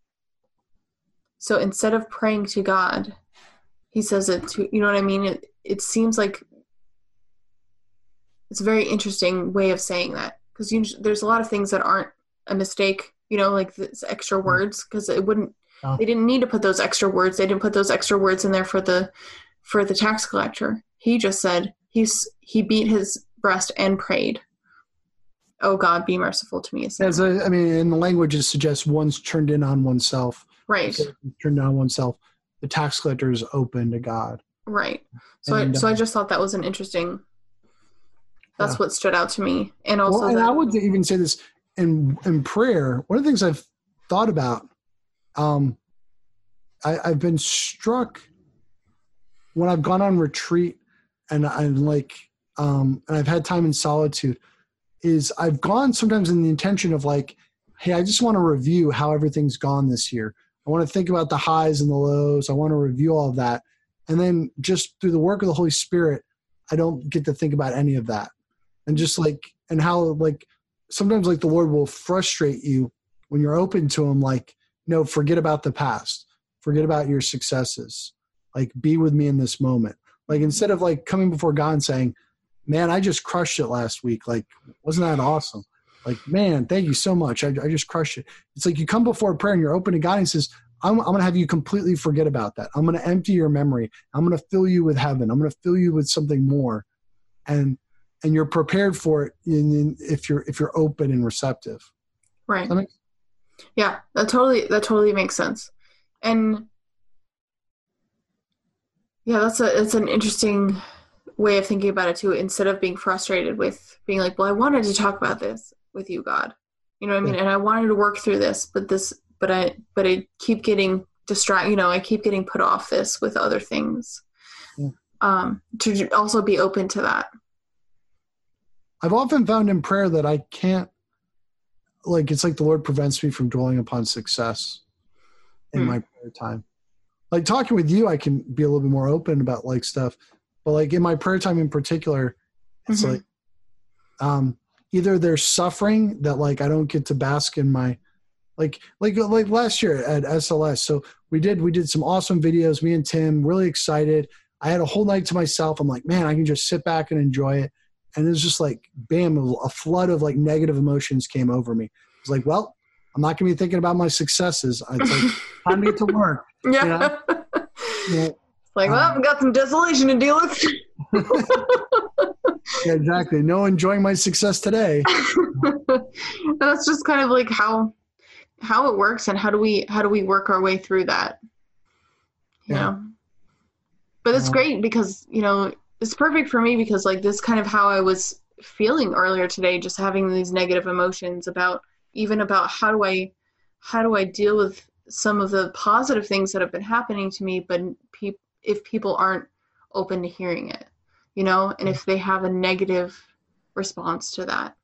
So instead of praying to God, he says it to, you know what I mean? It seems like it's a very interesting way of saying that, because there's a lot of things that aren't a mistake, like this extra words, because it wouldn't, Oh. They didn't need to put those extra words. They didn't put those extra words in there for the tax collector. He just said he beat his breast and prayed, "Oh God, be merciful to me." I mean, in the language, it suggests one's turned in on oneself. Right. Turned on oneself. The tax collector is open to God. Right. So I just thought that was an interesting. That's what stood out to me, and also. And I would even say this in prayer. One of the things I've thought about, I've been struck when I've gone on retreat, and I'm like, and I've had time in solitude. Is I've gone sometimes in the intention of like, hey, I just want to review how everything's gone this year. I want to think about the highs and the lows. I want to review all of that. And then just through the work of the Holy Spirit, I don't get to think about any of that. And just like, and how like sometimes like the Lord will frustrate you when you're open to him. Like, no, forget about the past. Forget about your successes. Like, be with me in this moment. Like, instead of like coming before God and saying, man, I just crushed it last week. Like, wasn't that awesome? Like, man, thank you so much. I just crushed it. It's like you come before prayer and you're open to God and he says, I'm going to have you completely forget about that. I'm going to empty your memory. I'm going to fill you with heaven. I'm going to fill you with something more. And you're prepared for it if you're open and receptive. Right. Yeah, that totally makes sense. And yeah, it's an interesting way of thinking about it too, instead of being frustrated with being like, well, I wanted to talk about this with you, God. You know what I mean? And I wanted to work through this, but I keep getting distracted, I keep getting put off this with other things. Yeah. To also be open to that. I've often found in prayer that I can't, like, it's like the Lord prevents me from dwelling upon success in my prayer time. Like talking with you, I can be a little bit more open about like stuff, but like in my prayer time in particular, it's like, either there's suffering that like, I don't get to bask in my, like last year at SLS. So we did some awesome videos, me and Tim, really excited. I had a whole night to myself. I'm like, man, I can just sit back and enjoy it. And it was just like, bam, a flood of like negative emotions came over me. It's like, well, I'm not going to be thinking about my successes. It's like, time to get to work. Yeah. Like, well, I've got some desolation to deal with. Yeah, exactly. No enjoying my success today. That's just kind of like how it works, and how do we work our way through that? You know? But it's great because, it's perfect for me because like this kind of how I was feeling earlier today, just having these negative emotions about how do I deal with some of the positive things that have been happening to me, but if people aren't open to hearing it, and if they have a negative response to that.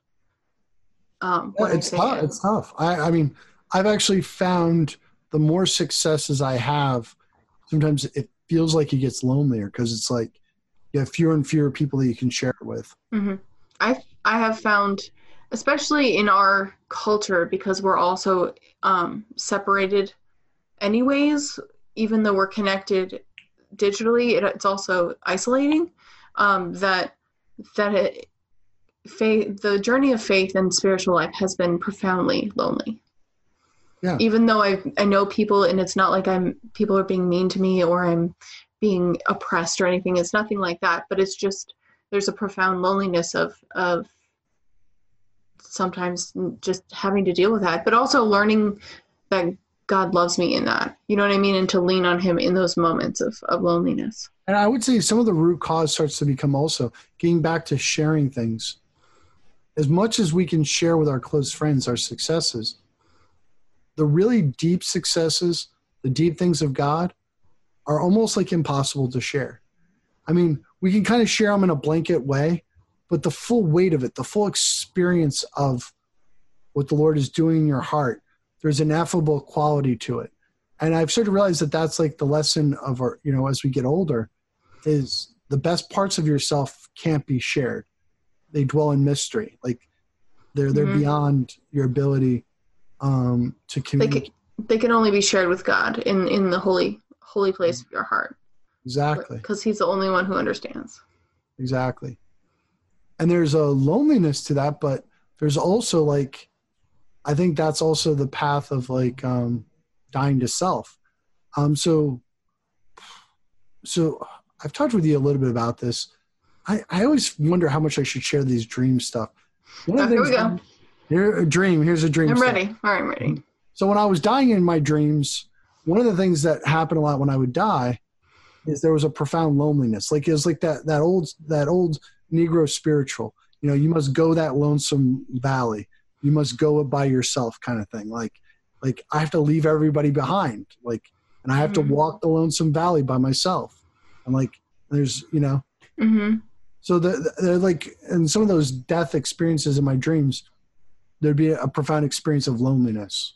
It's tough. I mean, I've actually found the more successes I have, sometimes it feels like it gets lonelier because it's like you have fewer and fewer people that you can share it with. Mm-hmm. I have found, especially in our culture, because we're also separated anyways, even though we're connected digitally, it's also isolating, the journey of faith and spiritual life has been profoundly lonely. Yeah. Even though I know people, and it's not like people are being mean to me or I'm being oppressed or anything. It's nothing like that, but it's just, there's a profound loneliness of sometimes just having to deal with that, but also learning that God loves me in that, you know what I mean? And to lean on him in those moments of loneliness. And I would say some of the root cause starts to become also getting back to sharing things. As much as we can share with our close friends our successes, the really deep successes, the deep things of God are almost like impossible to share. I mean, we can kind of share them in a blanket way, but the full weight of it, the full experience of what the Lord is doing in your heart, there's an ineffable quality to it. And I've started to realize that that's like the lesson of our, as we get older, is the best parts of yourself can't be shared. They dwell in mystery. Like they're beyond your ability to communicate. They can only be shared with God in the holy place of your heart. Exactly. Because he's the only one who understands. Exactly. And there's a loneliness to that, but there's also like, I think that's also the path of like dying to self. So I've talked with you a little bit about this. I always wonder how much I should share these dream stuff. Here we go. Here's a dream. I'm ready. All right, I'm ready. So when I was dying in my dreams, one of the things that happened a lot when I would die is there was a profound loneliness. Like it was like that old Negro spiritual. You must go that lonesome valley. You must go it by yourself, kind of thing. Like I have to leave everybody behind. And I have to walk the lonesome valley by myself. And there's Mm-hmm. So they're like, in some of those death experiences in my dreams, there'd be a profound experience of loneliness.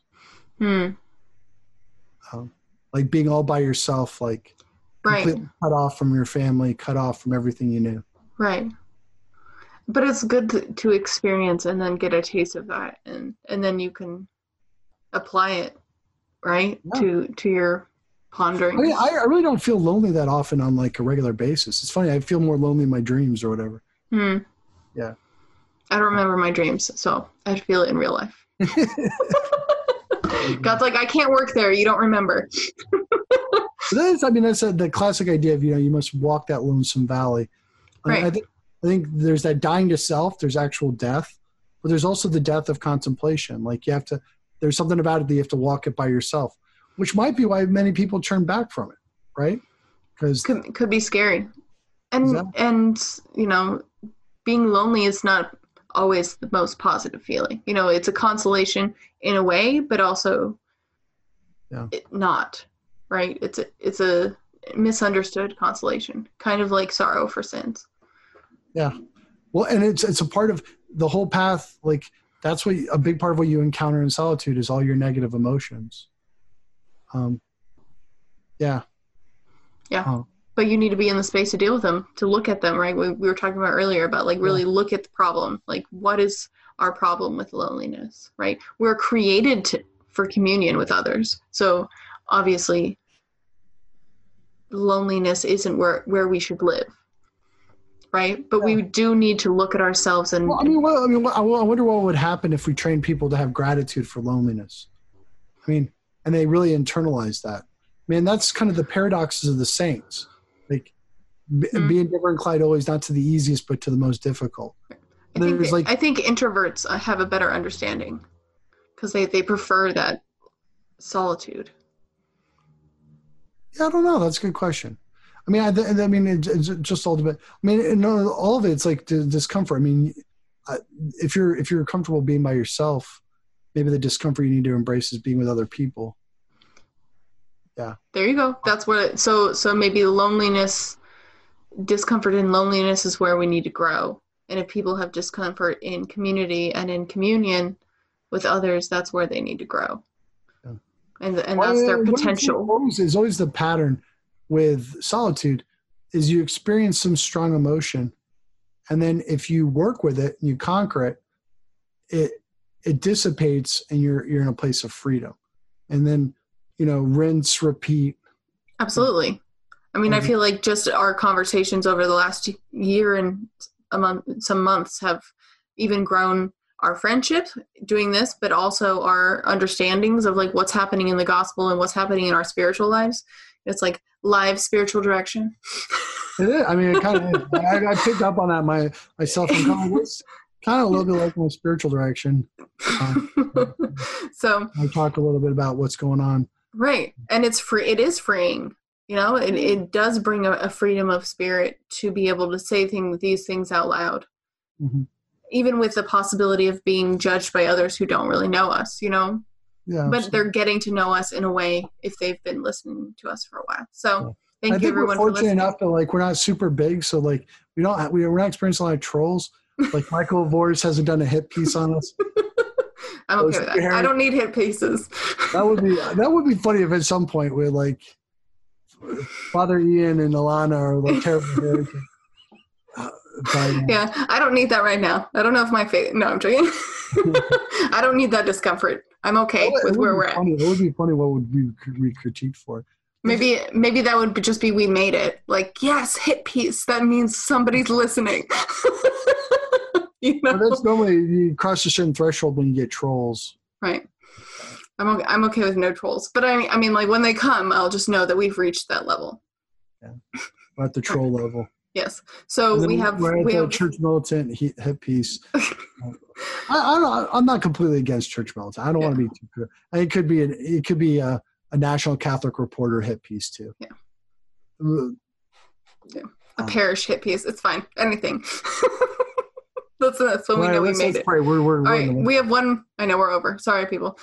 Like being all by yourself, like completely cut off from your family, cut off from everything you knew. Right. But it's good to experience and then get a taste of that, and then you can apply it, right, to your pondering. I mean, I really don't feel lonely that often on like a regular basis. It's funny. I feel more lonely in my dreams or whatever. Yeah. I don't remember my dreams, so I feel it in real life. God's like, I can't work there. You don't remember. That's the classic idea of, you must walk that lonesome valley. Right. I think there's that dying to self. There's actual death, but there's also the death of contemplation. Like there's something about it that you have to walk it by yourself, which might be why many people turn back from it. Right. Because could be scary. And being lonely is not always the most positive feeling. It's a consolation in a way, but also not, right? It's a misunderstood consolation, kind of like sorrow for sins. Yeah. Well, and it's a part of the whole path. Like that's what a big part of what you encounter in solitude is all your negative emotions. Yeah. But you need to be in the space to deal with them, to look at them, right? We were talking about earlier about really look at the problem. Like what is our problem with loneliness, right? We're created for communion with others. So obviously loneliness isn't where we should live. Right. But we do need to look at ourselves and. I wonder what would happen if we trained people to have gratitude for loneliness. And they really internalize that. That's kind of the paradoxes of the saints. Like being different inclined always not to the easiest, but to the most difficult. I think introverts have a better understanding because they prefer that solitude. Yeah, I don't know. That's a good question. It's just ultimate. All of it's like discomfort. If you're comfortable being by yourself, maybe the discomfort you need to embrace is being with other people. Yeah. There you go. That's what. So maybe discomfort in loneliness is where we need to grow. And if people have discomfort in community and in communion with others, that's where they need to grow. Yeah. And that's their potential. Is always the pattern with solitude is you experience some strong emotion, and then if you work with it and you conquer it, it dissipates and you're in a place of freedom. And then rinse, repeat. Absolutely. I feel like just our conversations over the last year and some months have even grown our friendship doing this, but also our understandings of like what's happening in the gospel and what's happening in our spiritual lives. It's like live spiritual direction. It is. It kind of is. I picked up on that myself. It's kind of a little bit like my spiritual direction. So I talk a little bit about what's going on. Right. And it is freeing. It does bring a freedom of spirit to be able to say these things out loud. Mm-hmm. Even with the possibility of being judged by others who don't really know us, Yeah, but absolutely. They're getting to know us in a way if they've been listening to us for a while. So thank you everyone for listening. Enough that we're not super big, so we're not experiencing a lot of trolls. Like Michael Voris hasn't done a hit piece on us. I'm okay with that. I don't need hit pieces. That would be funny if at some point we're Father Ian and Alana are terrible. Yeah, I don't need that right now. I don't know if my faith. No, I'm joking. I don't need that discomfort. I'm okay with where we're at. It would be funny. What would we critiqued for? Maybe that would just be we made it. Yes, hit piece. That means somebody's listening. Well, that's normally you cross a certain threshold when you get trolls. Right. I'm okay with no trolls. But I mean, like when they come, I'll just know that we've reached that level. Yeah, we're at the troll level. Yes. So we're at the church militant hit piece. I'm not completely against church militant. I don't want to be too clear. It could be a National Catholic Reporter hit piece too. Yeah. A parish hit piece. It's fine. Anything. That's when we know we made it. Pray. We're all right. We have one. I know we're over. Sorry, people.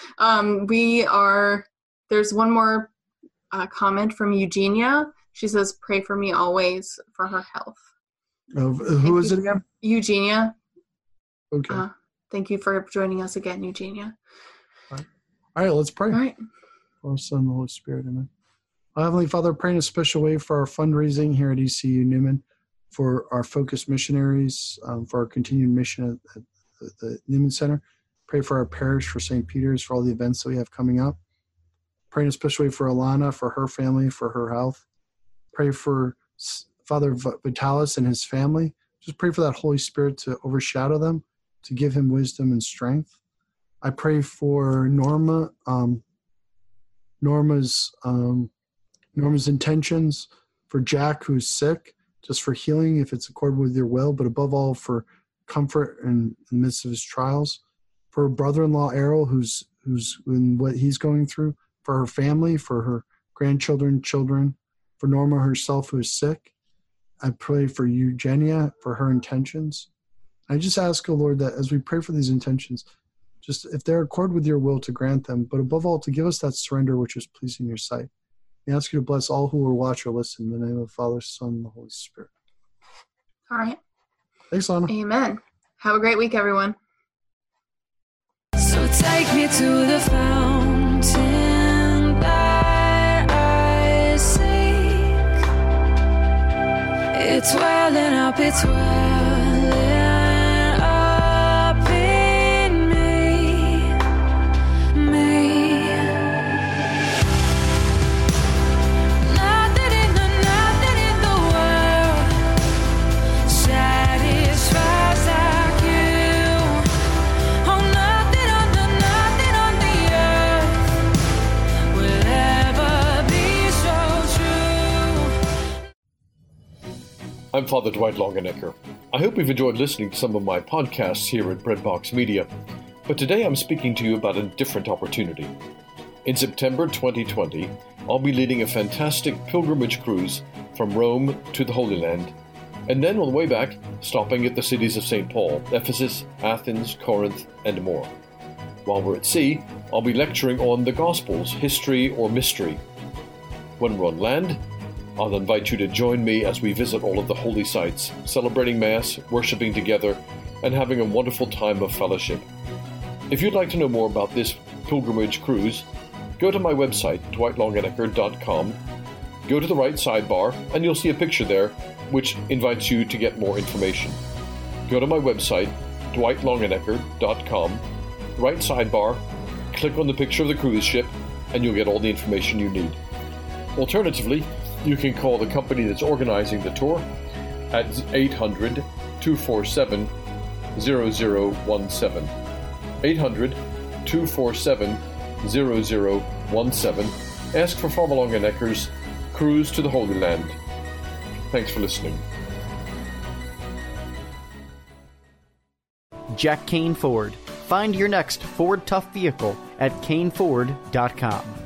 There's one more comment from Eugenia. She says, "Pray for me always for her health." Who is it again? Eugenia. Okay. Thank you for joining us again, Eugenia. All right. Let's pray. All right. Father, Son, and the Holy Spirit. Amen. Heavenly Father, pray in a special way for our fundraising here at ECU Newman, for our focused missionaries, for our continued mission at the Newman Center. Pray for our parish, for St. Peter's, for all the events that we have coming up. Pray in a special way for Alana, for her family, for her health. Pray for Father Vitalis and his family. Just pray for that Holy Spirit to overshadow them, to give him wisdom and strength. I pray for Norma, Norma's intentions, for Jack, who's sick, just for healing if it's according with your will, but above all for comfort in the midst of his trials. For her brother-in-law, Errol, who's in what he's going through. For her family, for her grandchildren, children. For Norma herself, who is sick. I pray for Eugenia, for her intentions. I just ask, O Lord, that as we pray for these intentions, just if they're accord with your will, to grant them, but above all, to give us that surrender which is pleasing in your sight. We ask you to bless all who will watch or listen in the name of the Father, Son, and the Holy Spirit. All right. Thanks, Lana. Amen. Have a great week, everyone. So take me to the fountain that I seek. It's welling up, it's welling up in me. Nothing in the world satisfies like you. Oh, nothing on the earth will ever be so true. I'm Father Dwight Longenecker. I hope you've enjoyed listening to some of my podcasts here at Breadbox Media, but today I'm speaking to you about a different opportunity. In September 2020, I'll be leading a fantastic pilgrimage cruise from Rome to the Holy Land, and then on the way back, stopping at the cities of St. Paul, Ephesus, Athens, Corinth, and more. While we're at sea, I'll be lecturing on the Gospels, history or mystery. When we're on land, I'll invite you to join me as we visit all of the holy sites, celebrating Mass, worshiping together, and having a wonderful time of fellowship. If you'd like to know more about this pilgrimage cruise, go to my website, dwightlongenecker.com, go to the right sidebar, and you'll see a picture there which invites you to get more information. Go to my website, dwightlongenecker.com, right sidebar, click on the picture of the cruise ship, and you'll get all the information you need. Alternatively, you can call the company that's organizing the tour at 800-247-0017. 800-247-0017. Ask for Father Longenecker's Cruise to the Holy Land. Thanks for listening. Jack Kane Ford. Find your next Ford Tough vehicle at kaneford.com.